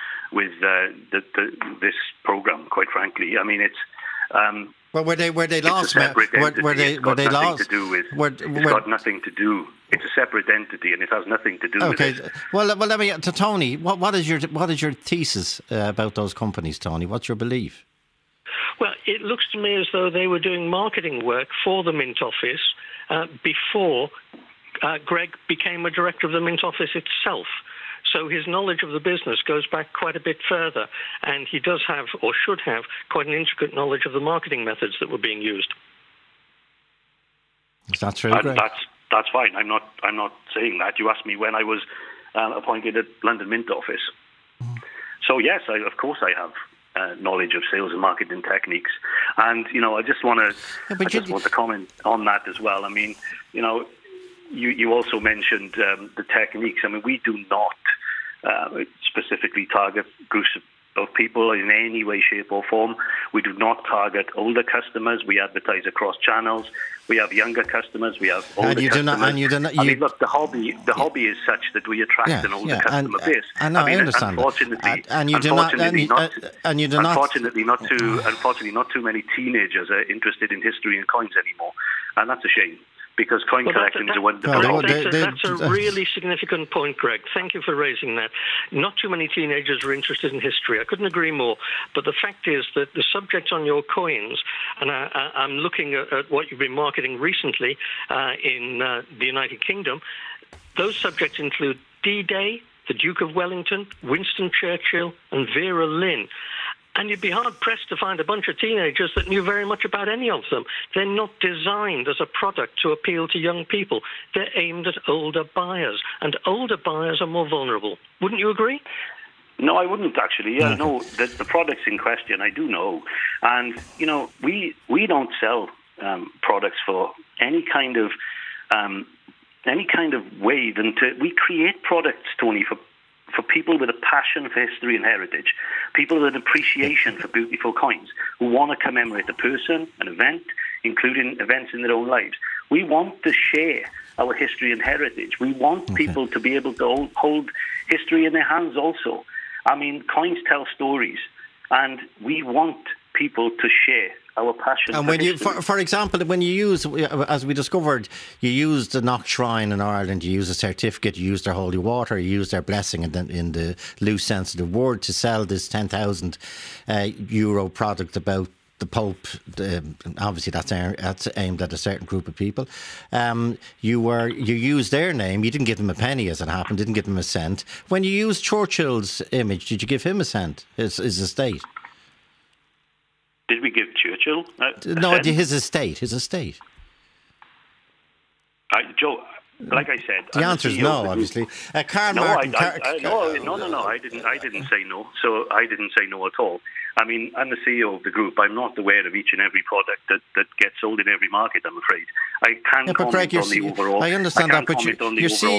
this program. Quite frankly, I mean it's. Well, were they lost? Were they lost? It's got nothing to do. It's a separate entity, and it has nothing to do with it. Okay. Well, let me to Tony. What is your thesis about those companies, Tony? What's your belief? Well, it looks to me as though they were doing marketing work for the Mint office before Greg became a director of the Mint office itself. So his knowledge of the business goes back quite a bit further, and he does have, or should have, quite an intricate knowledge of the marketing methods that were being used. Is that true, Greg? That's fine. I'm not saying that. You asked me when I was appointed at London Mint office. So yes, of course I have knowledge of sales and marketing techniques, and I just want to comment on that as well. I mean, you also mentioned the techniques. I mean, we do not specifically target groups of people in any way, shape or form. We do not target older customers. We advertise across channels. We have younger customers. We have older customers. I mean, look, the hobby is such that we attract an older customer base. I understand. Unfortunately, not too many teenagers are interested in history and coins anymore, and that's a shame. Because coin collections are one of the That's a really significant point, Greg. Thank you for raising that. Not too many teenagers are interested in history. I couldn't agree more. But the fact is that the subject on your coins, and I'm looking at what you've been marketing recently in the United Kingdom, those subjects include D-Day, the Duke of Wellington, Winston Churchill, and Vera Lynn. And you'd be hard-pressed to find a bunch of teenagers that knew very much about any of them. They're not designed as a product to appeal to young people. They're aimed at older buyers, and older buyers are more vulnerable. Wouldn't you agree? No, I wouldn't actually. Yeah, no, the products in question, I do know. And, we don't sell products for any kind of way we create products, Tony, for people with a passion for history and heritage, people with an appreciation for beautiful coins, who want to commemorate a person, an event, including events in their own lives. We want to share our history and heritage. We want people to be able to hold history in their hands also. I mean, coins tell stories, and we want people to share our passion. And when for example, when you use, as we discovered, you use the Knock Shrine in Ireland, you use a certificate, you use their holy water, you use their blessing in the loose sense of the word to sell this €10,000 product about the Pope. Obviously, that's aimed at a certain group of people. You used their name. You didn't give them a penny, as it happened. Didn't give them a cent. When you used Churchill's image, did you give him a cent? His estate. Did we give Churchill? No, his estate. Joe, like I said, the answer is no. Obviously, Karl Martin. No. I didn't say no. So I didn't say no at all. I mean, I'm the CEO of the group. I'm not aware of each and every product that gets sold in every market, I'm afraid. I can't comment on the overall. I understand that, but you're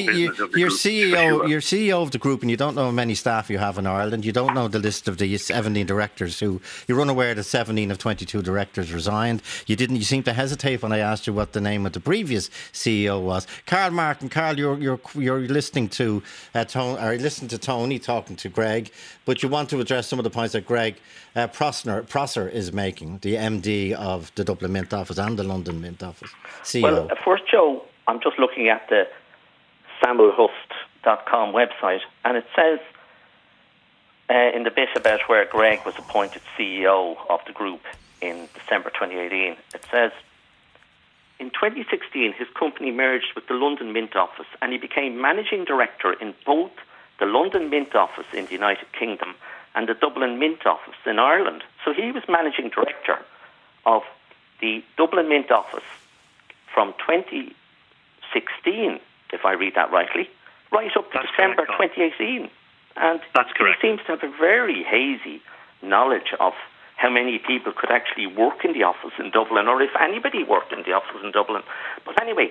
CEO of the group, and you don't know how many staff you have in Ireland. You don't know the list of the 17 directors you're unaware that 17 of 22 directors resigned. You seem to hesitate when I asked you what the name of the previous CEO was. Karl Martin, you're listening to Tony talking to Greg, but you want to address some of the points that Greg Prosser is making, the MD of the Dublin Mint Office and the London Mint Office, CEO. Well, first, Joe, I'm just looking at the samuelhust.com website, and it says in the bit about where Greg was appointed CEO of the group in December 2018, it says, in 2016, his company merged with the London Mint Office, and he became managing director in both the London Mint Office in the United Kingdom and the Dublin Mint Office in Ireland. So he was managing director of the Dublin Mint Office from 2016, if I read that rightly, right up to December 2018. And that's correct. He seems to have a very hazy knowledge of how many people could actually work in the office in Dublin, or if anybody worked in the office in Dublin. But anyway,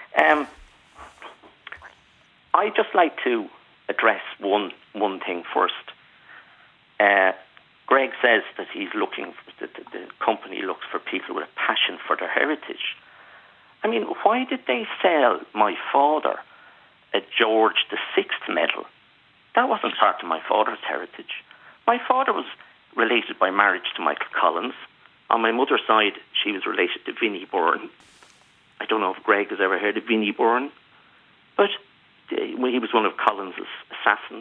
I'd just like to address one thing first. Greg says that the company looks for people with a passion for their heritage. I mean, why did they sell my father a George VI medal? That wasn't part of my father's heritage. My father was related by marriage to Michael Collins. On my mother's side, she was related to Vinnie Byrne. I don't know if Greg has ever heard of Vinnie Byrne, but he was one of Collins' assassins.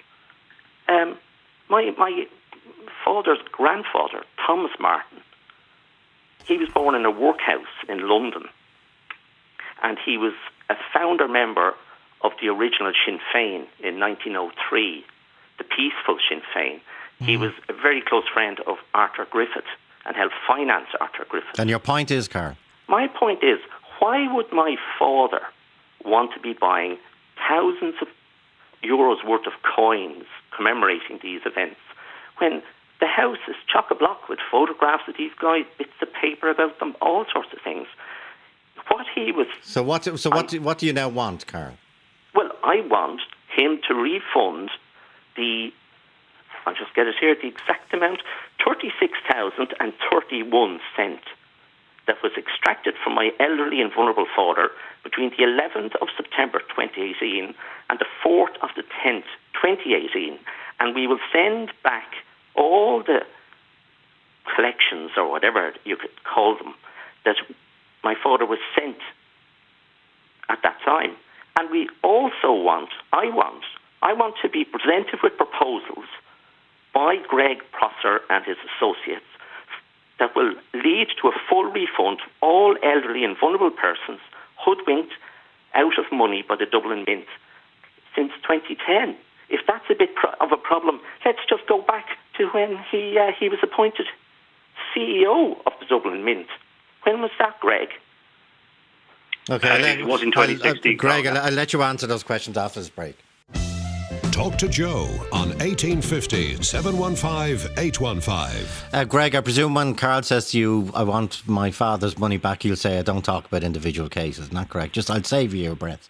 My father's grandfather, Thomas Martin, he was born in a workhouse in London, and he was a founder member of the original Sinn Féin in 1903, the peaceful Sinn Féin. He was a very close friend of Arthur Griffith and helped finance Arthur Griffith. And your point is, Karl? My point is, why would my father want to be buying thousands of euros worth of coins commemorating these events when the house is chock-a-block with photographs of these guys, bits of paper about them, all sorts of things? what he was... So what do you now want, Carl? Well, I want him to refund I'll just get it here, the exact amount, 36,031 cents that was extracted from my elderly and vulnerable father between the 11th of September 2018 and the 4th of the 10th, 2018. And we will send back all the collections, or whatever you could call them, that my father was sent at that time. And we also I want to be presented with proposals by Greg Prosser and his associates that will lead to a full refund of all elderly and vulnerable persons hoodwinked out of money by the Dublin Mint since 2010. If that's a bit of a problem, let's just go back to when he was appointed CEO of the Dublin Mint. When was that, Greg? Okay, it was in 2016. Greg, I'll let you answer those questions after this break. Talk to Joe on 1850 715 815. Greg, I presume when Carl says to you, I want my father's money back, you'll say, I don't talk about individual cases. Isn't that correct? I'll save you your breath.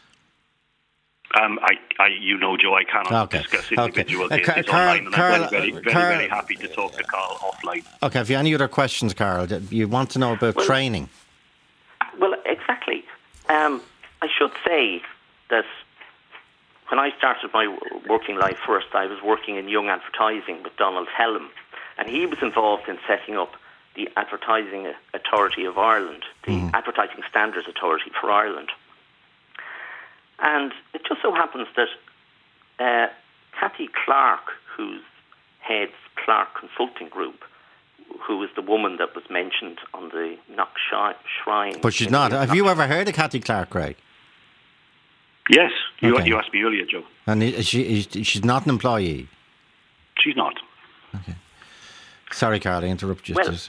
Joe, I cannot discuss individual cases online, and I'm very happy to talk to Carl offline. Okay, have you any other questions, Carl? You want to know about training? Well, exactly. I should say that when I started my working life first, I was working in young advertising with Donald Helm, and he was involved in setting up the Advertising Authority of Ireland, the Advertising Standards Authority for Ireland. And it just so happens that Cathy Clark, who heads Clark Consulting Group, who is the woman that was mentioned on the Knock Shrine... But she's not. Have you ever heard of Cathy Clark, Greg? Yes, you asked me earlier, Joe. And she's not an employee? She's not. Okay. Sorry, Carl, I interrupted you. Well,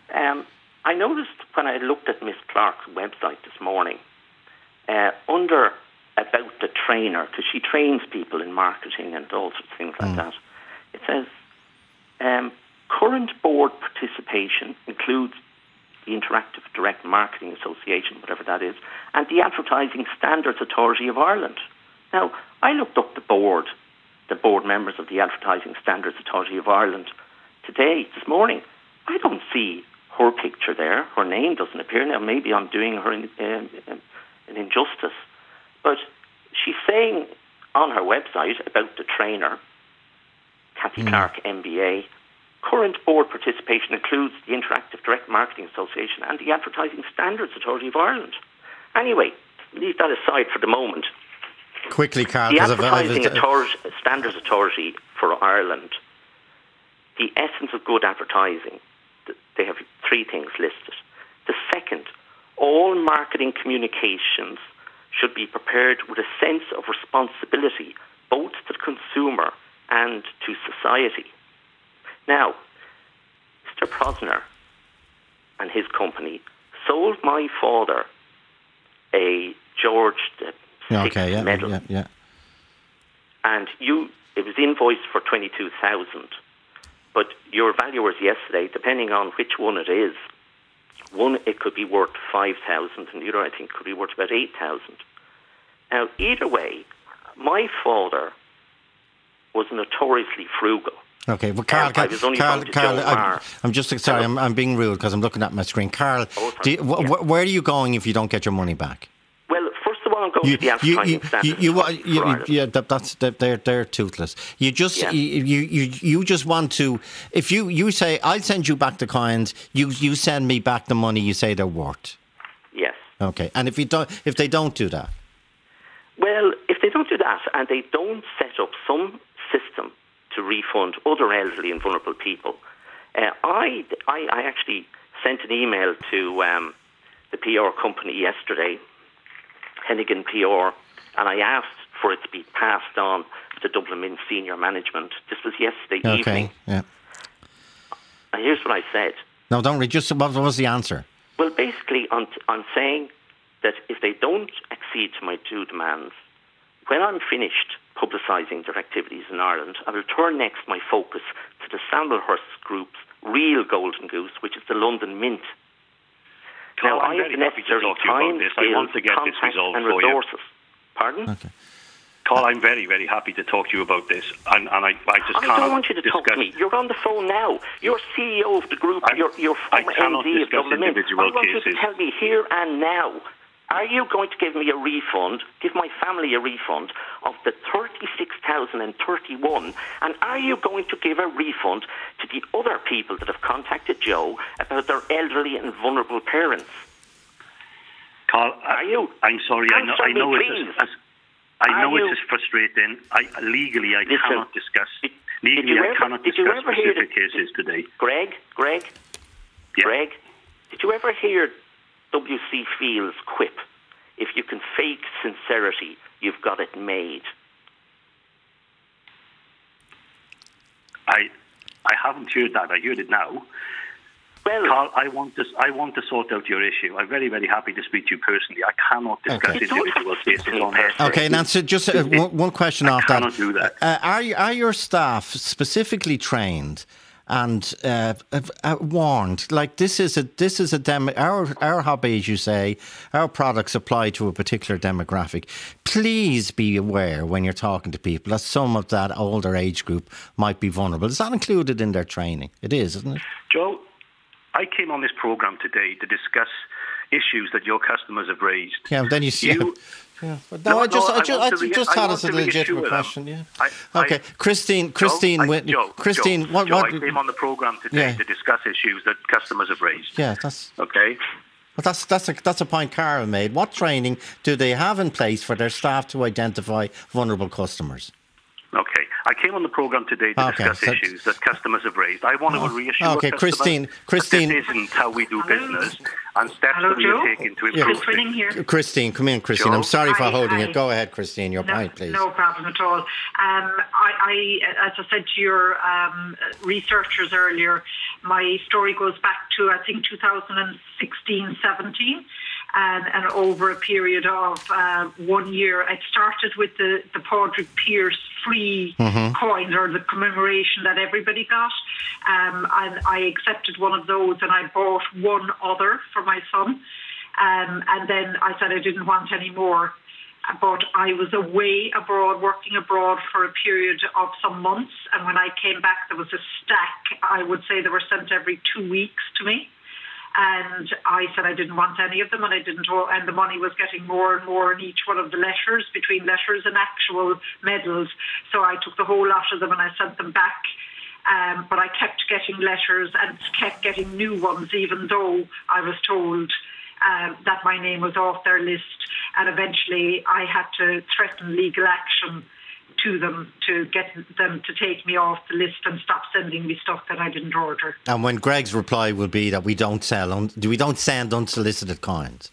I noticed when I looked at Miss Clark's website this morning, under About the Trainer, because she trains people in marketing and all sorts of things like that, it says, current board participation includes the Interactive Direct Marketing Association, whatever that is, and the Advertising Standards Authority of Ireland. Now, I looked up the board members of the Advertising Standards Authority of Ireland this morning. I don't see her picture there. Her name doesn't appear. Now, maybe I'm doing her an injustice. But she's saying on her website about the trainer, Cathy Clark, MBA, current board participation includes the Interactive Direct Marketing Association and the Advertising Standards Authority of Ireland. Anyway, leave that aside for the moment. Quickly, Carl. The Advertising Standards Authority for Ireland, the essence of good advertising, they have three things listed. The second, all marketing communications should be prepared with a sense of responsibility, both to the consumer and to society. Now, Mr. Prosner and his company sold my father a George VI medal. And it was invoiced for 22,000. But your valuers yesterday, depending on which one it is, one, it could be worth 5,000, and the other, I think, could be worth about 8,000. Now, either way, my father was notoriously frugal. Okay, well, Carl, I'm just sorry, I'm being rude because I'm looking at my screen. Carl, where are you going if you don't get your money back? Well, first of all, I'm going to the Advertising Standards. They're toothless. You just want to. If you say I'll send you back the coins, you send me back the money you say they're worth. Yes. Okay, and if they don't do that. Well, if they don't do that and they don't set up some system to refund other elderly and vulnerable people, I actually sent an email to the PR company yesterday, Hennigan PR, and I asked for it to be passed on to Dublin Mint senior management. This was yesterday evening. Yeah. And here's what I said. No, don't read. Just what was the answer? Well, basically, I'm saying that if they don't accede to my two demands, when I'm finished publicising their activities in Ireland, I will turn next my focus to the Sandalhurst Group's real golden goose, which is the London Mint. Now, I have the necessary time, skills, contacts and resources. Pardon? Okay. Carl, I'm very, very happy to talk to you about this, and I just can't. I don't want you to talk to me. You're on the phone now. You're CEO of the group. You're former MD of Dublin Mint. I want you to tell me here and now. Are you going to give me a refund, give my family a refund of the 36,031? And are you going to give a refund to the other people that have contacted Joe about their elderly and vulnerable parents? Carl, are you? I'm sorry. I know it's frustrating. Legally, I cannot discuss. Legally, I cannot discuss specific cases today. Greg, did you ever hear W.C. Fields' quip, "If you can fake sincerity, you've got it made"? I haven't heard that. I heard it now. Well, Carl, I want to sort out your issue. I'm very, very happy to speak to you personally. I cannot discuss individual cases on air. Okay, Nancy, just one question off that. I cannot do that. Are your staff specifically trained and warned? Like this is a our hobby, as you say, our products apply to a particular demographic. Please be aware when you're talking to people that some of that older age group might be vulnerable. Is that included in their training? It is, isn't it? Joe, I came on this programme today to discuss issues that your customers have raised. Yeah, then you see. Yeah. I just thought it's a legitimate question. Yeah. Okay, Christine. Joe, I came on the programme today to discuss issues that customers have raised. Yeah, that's okay. But that's a point Carol made. What training do they have in place for their staff to identify vulnerable customers? Okay. I came on the programme today to discuss issues that customers have raised. I want to reassure customers Christine, that this isn't how we do business and steps that we are taking to improve things. Christine, come in, Christine. Joe? I'm sorry for holding it. Go ahead, Christine. Your point, please. No problem at all. I as I said to your researchers earlier, my story goes back to, I think, 2016-17. And over a period of 1 year, it started with the Padraig Pearse free coins, or the commemoration that everybody got. And I accepted one of those, and I bought one other for my son. And then I said I didn't want any more. But I was away abroad, working abroad for a period of some months. And when I came back, there was a stack. I would say they were sent every 2 weeks to me. And I said I didn't want any of them, and and the money was getting more and more in each one of the letters, between letters and actual medals. So I took the whole lot of them and I sent them back. But I kept getting letters and kept getting new ones, even though I was told that my name was off their list. And eventually I had to threaten legal action to them to get them to take me off the list and stop sending me stuff that I didn't order. And when Greg's reply will be that we don't send unsolicited coins.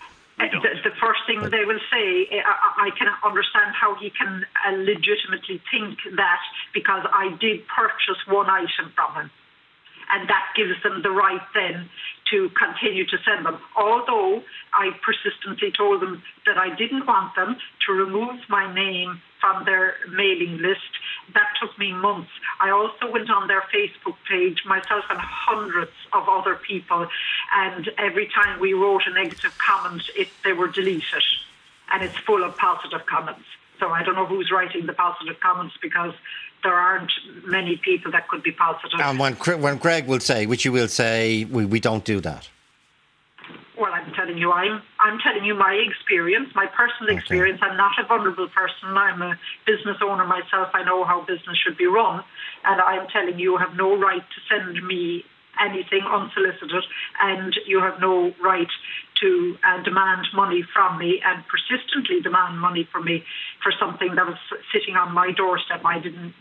The first thing they will say, I can understand how he can legitimately think that, because I did purchase one item from him. And that gives them the right then to continue to send them. Although I persistently told them that I didn't want them to remove my name from their mailing list. That took me months. I also went on their Facebook page, myself and hundreds of other people, and every time we wrote a negative comment, they were deleted. And it's full of positive comments. So I don't know who's writing the positive comments, because there aren't many people that could be positive. And when Greg will say, which you will say, we don't do that. Well, I'm telling you, I'm telling you my experience, my personal experience. I'm not a vulnerable person. I'm a business owner myself. I know how business should be run. And I'm telling you have no right to send me anything unsolicited, and you have no right to demand money from me, and persistently demand money from me for something that was sitting on my doorstep. I didn't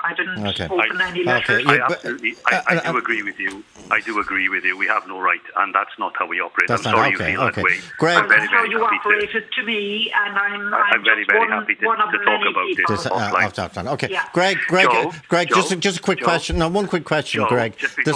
open any letters. I do agree with you. I do agree with you. We have no right, and that's not how we operate. I'm sorry you feel that way. Greg, that's how you operated to me, and I'm very, very happy to talk about this offline. Okay, yeah. Greg, just a quick question. No, one quick question, Greg. The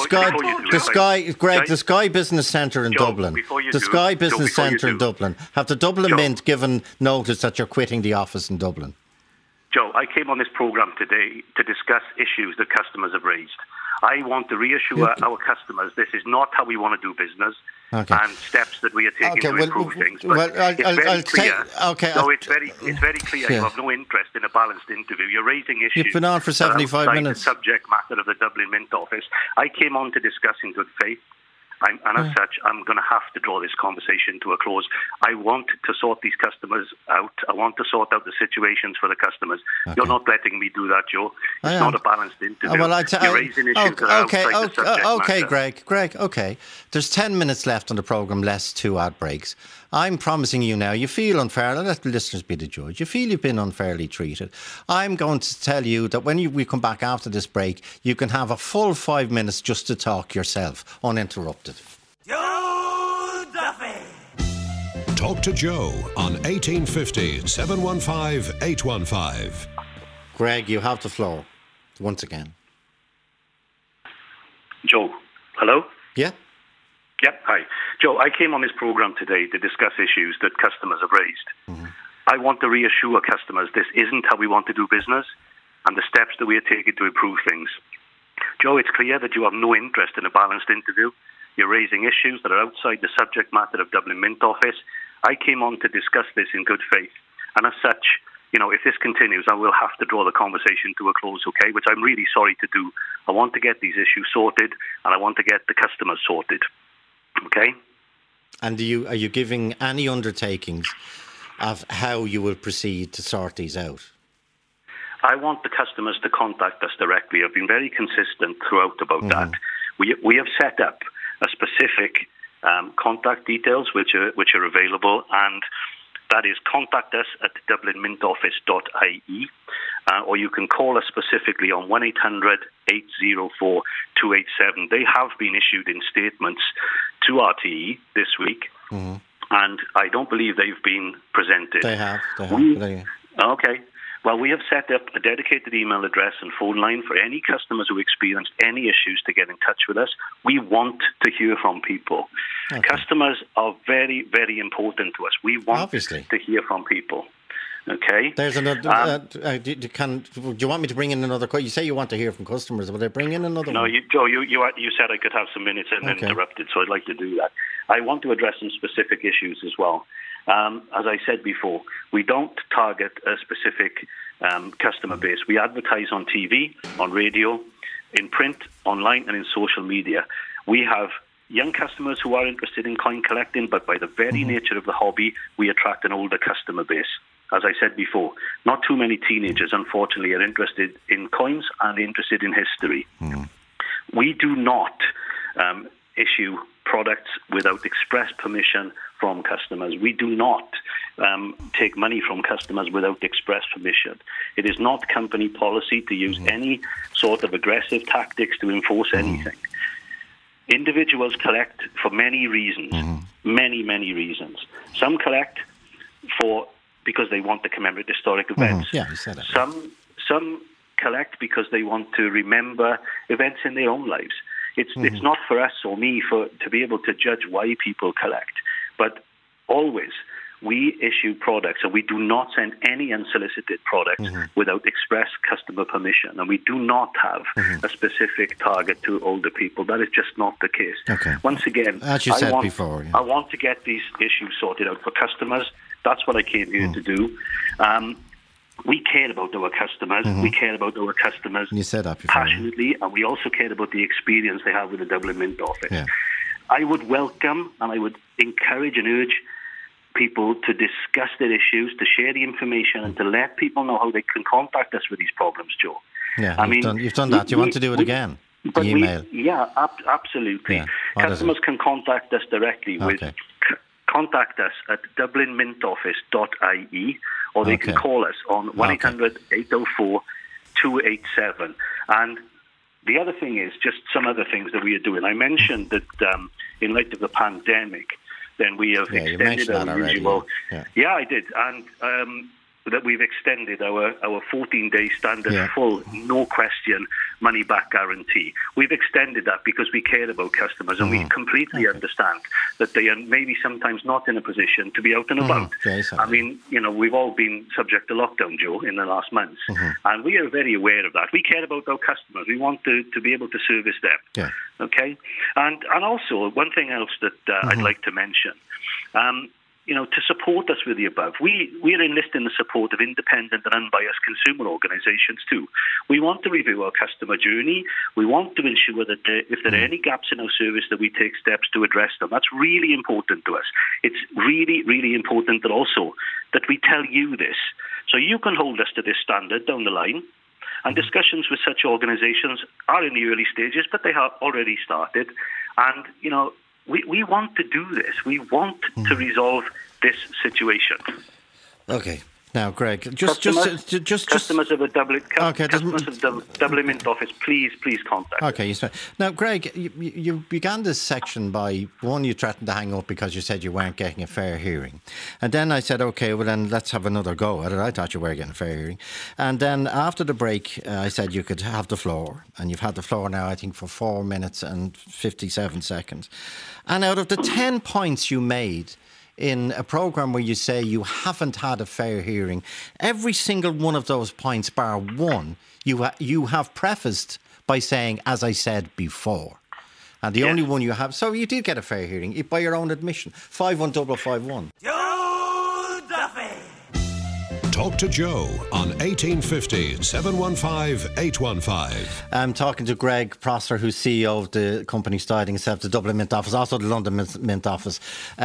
Sky Business Centre in Dublin. The Sky Business Centre in Dublin. Have the Dublin Mint given notice that you're quitting the office in Dublin? Joe, I came on this programme today to discuss issues that customers have raised. I want to reassure our customers this is not how we want to do business. and steps that we are taking to improve things. But it's very clear you have no interest in a balanced interview. You're raising issues. You've been on for 75 minutes. The subject matter of the Dublin Mint office. I came on to discuss in good faith. And as such, I'm going to have to draw this conversation to a close. I want to sort these customers out. I want to sort out the situations for the customers. Okay. You're not letting me do that, Joe. It's not a balanced interview. You're raising issues that are outside the subject matter. Greg, okay. There's 10 minutes left on the programme, less 2 ad breaks. I'm promising you now, you feel unfair. Let the listeners be the judge. You feel you've been unfairly treated. I'm going to tell you that when we come back after this break, you can have a full 5 minutes just to talk yourself, uninterrupted. Joe Duffy. Talk to Joe on 1850 715 815. Greg, you have the floor once again. Joe, hello? Yeah. Yep, hi. Joe, I came on this programme today to discuss issues that customers have raised. Mm-hmm. I want to reassure customers this isn't how we want to do business and the steps that we are taking to improve things. Joe, it's clear that you have no interest in a balanced interview. You're raising issues that are outside the subject matter of Dublin Mint office. I came on to discuss this in good faith. And as such, if this continues, I will have to draw the conversation to a close, okay? Which I'm really sorry to do. I want to get these issues sorted and I want to get the customers sorted. Okay. And are you giving any undertakings of how you will proceed to sort these out? I want the customers to contact us directly. I've been very consistent throughout about that. We have set up a specific contact details which are available, and that is contact us at dublinmintoffice.ie, or you can call us specifically on 1-800-804-287. They have been issued in statements to RTE this week, and I don't believe they've been presented. They have. Okay. Well, we have set up a dedicated email address and phone line for any customers who experience any issues to get in touch with us. We want to hear from people. Okay. Customers are very, very important to us. We want to hear from people. Okay. There's another. Do you want me to bring in another? You say you want to hear from customers. Will I bring in another? No, one? Joe. You said I could have some minutes and then interrupted, so I'd like to do that. I want to address some specific issues as well. As I said before, we don't target a specific customer base. We advertise on TV, on radio, in print, online, and in social media. We have young customers who are interested in coin collecting, but by the very nature of the hobby, we attract an older customer base. As I said before, not too many teenagers, unfortunately, are interested in coins and interested in history. We do not issue products without express permission from customers. We do not take money from customers without express permission. It is not company policy to use any sort of aggressive tactics to enforce anything. Individuals collect for many reasons, many reasons. Some collect because they want to commemorate historic events. Yeah, you said that. Some collect because they want to remember events in their own lives. It's not for us or me to be able to judge why people collect, but always we issue products and we do not send any unsolicited products without express customer permission, and we do not have a specific target to older people. That is just not the case. Okay. Once again, as you said before, I want to get these issues sorted out for customers. That's what I came here to do. We care about our customers. We care about our customers you said that before, passionately, and we also care about the experience they have with the Dublin Mint office. Yeah. I would welcome and I would encourage and urge people to discuss their issues, to share the information, and to let people know how they can contact us with these problems, Joe. Yeah, you've done that. Do you want to do it again? The email? Absolutely. Yeah. Customers can contact us directly with contact us at dublinmintoffice.ie, or they can call us on 1-800-804-287. And the other thing is just some other things that we are doing. I mentioned that in light of the pandemic, then we have extended our usual... Yeah, I did. And that we've extended our 14-day standard full, no question, money-back guarantee. We've extended that because we care about customers and we completely understand that they are maybe sometimes not in a position to be out and about. I mean, we've all been subject to lockdown, Joe, in the last months, and we are very aware of that. We care about our customers. We want to be able to service them. Okay? And also, one thing else that I'd like to mention, to support us with the above, we are enlisting the support of independent and unbiased consumer organisations too. We want to review our customer journey. We want to ensure that if there are any gaps in our service, that we take steps to address them. That's really important to us. It's really, really important that we tell you this, so you can hold us to this standard down the line. And discussions with such organisations are in the early stages, but they have already started. And, we want to do this. We want to resolve this situation. Okay. Now, Greg, customers of the Dublin Mint office, please contact. Okay. Now, Greg, you began this section by, one, you threatened to hang up because you said you weren't getting a fair hearing. And then I said, okay, well then let's have another go at it. I thought you were getting a fair hearing. And then after the break, I said you could have the floor. And you've had the floor now, I think, for 4 minutes and 57 seconds. And out of the 10 points you made in a programme where you say you haven't had a fair hearing, every single one of those points, bar one, you have prefaced by saying, as I said before. And the only one you have... So you did get a fair hearing, by your own admission. 51551. Joe Duffy! Talk to Joe on 1850 715 815. I'm talking to Greg Prosser, who's CEO of the company styling itself, the Dublin Mint office, also the London Mint office.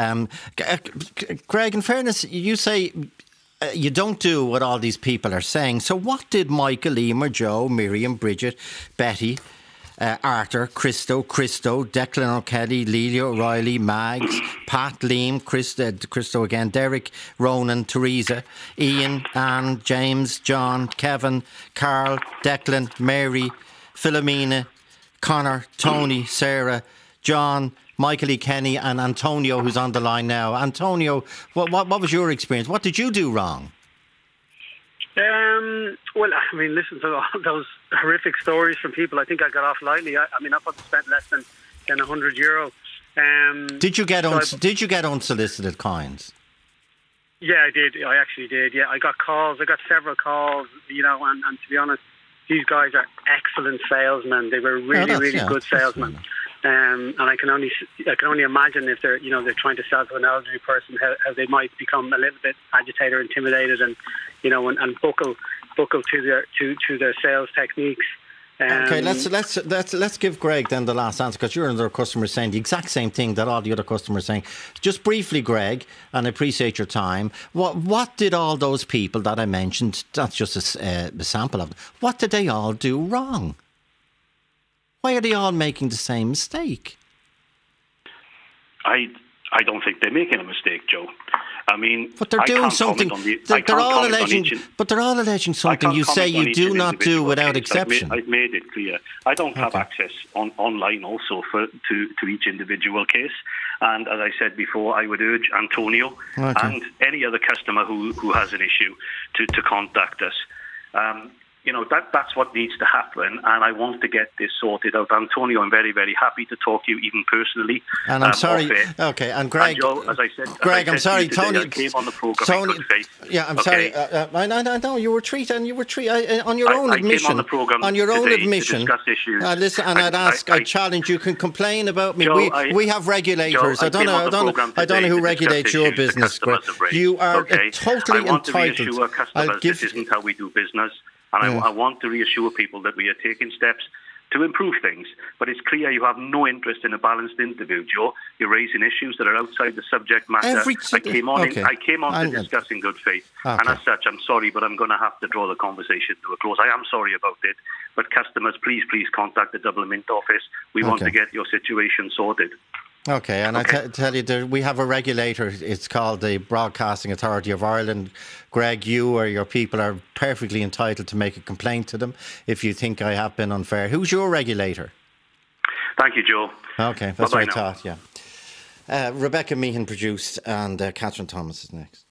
Greg, in fairness, you say you don't do what all these people are saying. So what did Michael, Emer, Joe, Miriam, Bridget, Betty, Arthur, Christo, Declan O'Kelly, Lelia O'Reilly, Mags, Pat, Liam, Christo again, Derek, Ronan, Teresa, Ian, Anne, James, John, Kevin, Carl, Declan, Mary, Philomena, Connor, Tony, Sarah, John, Michael E. Kenny and Antonio, who's on the line now. Antonio, what was your experience? What did you do wrong? Well, I mean, listen to all those horrific stories from people. I think I got off lightly. I probably spent less than €100. Did you get unsolicited coins? Yeah, I did. I actually did. Yeah, I got calls. I got several calls. And to be honest, these guys are excellent salesmen. They were really good salesmen. And I can only imagine if they're trying to sell to an elderly person, how they might become a little bit agitated or intimidated, and buckle to their sales techniques. Okay, let's give Greg then the last answer, because you're another customer saying the exact same thing that all the other customers are saying. Just briefly, Greg, and I appreciate your time. What did all those people that I mentioned? That's just a sample of them. What did they all do wrong? Why are they all making the same mistake? I don't think they're making a mistake, Joe. I mean, but they're doing something. They're all alleging something you say you do not do without exception. I've made it clear. I don't have access online also to each individual case. And as I said before, I would urge Antonio and any other customer who has an issue to contact us. That's what needs to happen, and I want to get this sorted out. Antonio, I'm very, very happy to talk to you, even personally. And I'm sorry. Okay, and Greg, and Joe, as I said, Greg, I'm sorry, Tony. I came on the programme in good faith. Yeah, I'm sorry. I know you were treated on your own admission. I came on the programme on your own admission. To discuss issues. Listen, and I challenge you. Can complain about me. Joe, we have regulators. Joe, I don't know who regulates your business, Greg. You are totally entitled. I want to reassure customers this isn't how we do business. And I want to reassure people that we are taking steps to improve things. But it's clear you have no interest in a balanced interview, Joe. You're raising issues that are outside the subject matter. I came on to discuss in good faith. Okay. And as such, I'm sorry, but I'm going to have to draw the conversation to a close. I am sorry about it. But customers, please contact the Dublin Mint office. We want to get your situation sorted. Okay, and I tell you, we have a regulator. It's called the Broadcasting Authority of Ireland. Greg, you or your people are perfectly entitled to make a complaint to them if you think I have been unfair. Who's your regulator? Thank you, Joe. Okay, that's what I thought, yeah. Rebecca Meehan produced, and Catherine Thomas is next.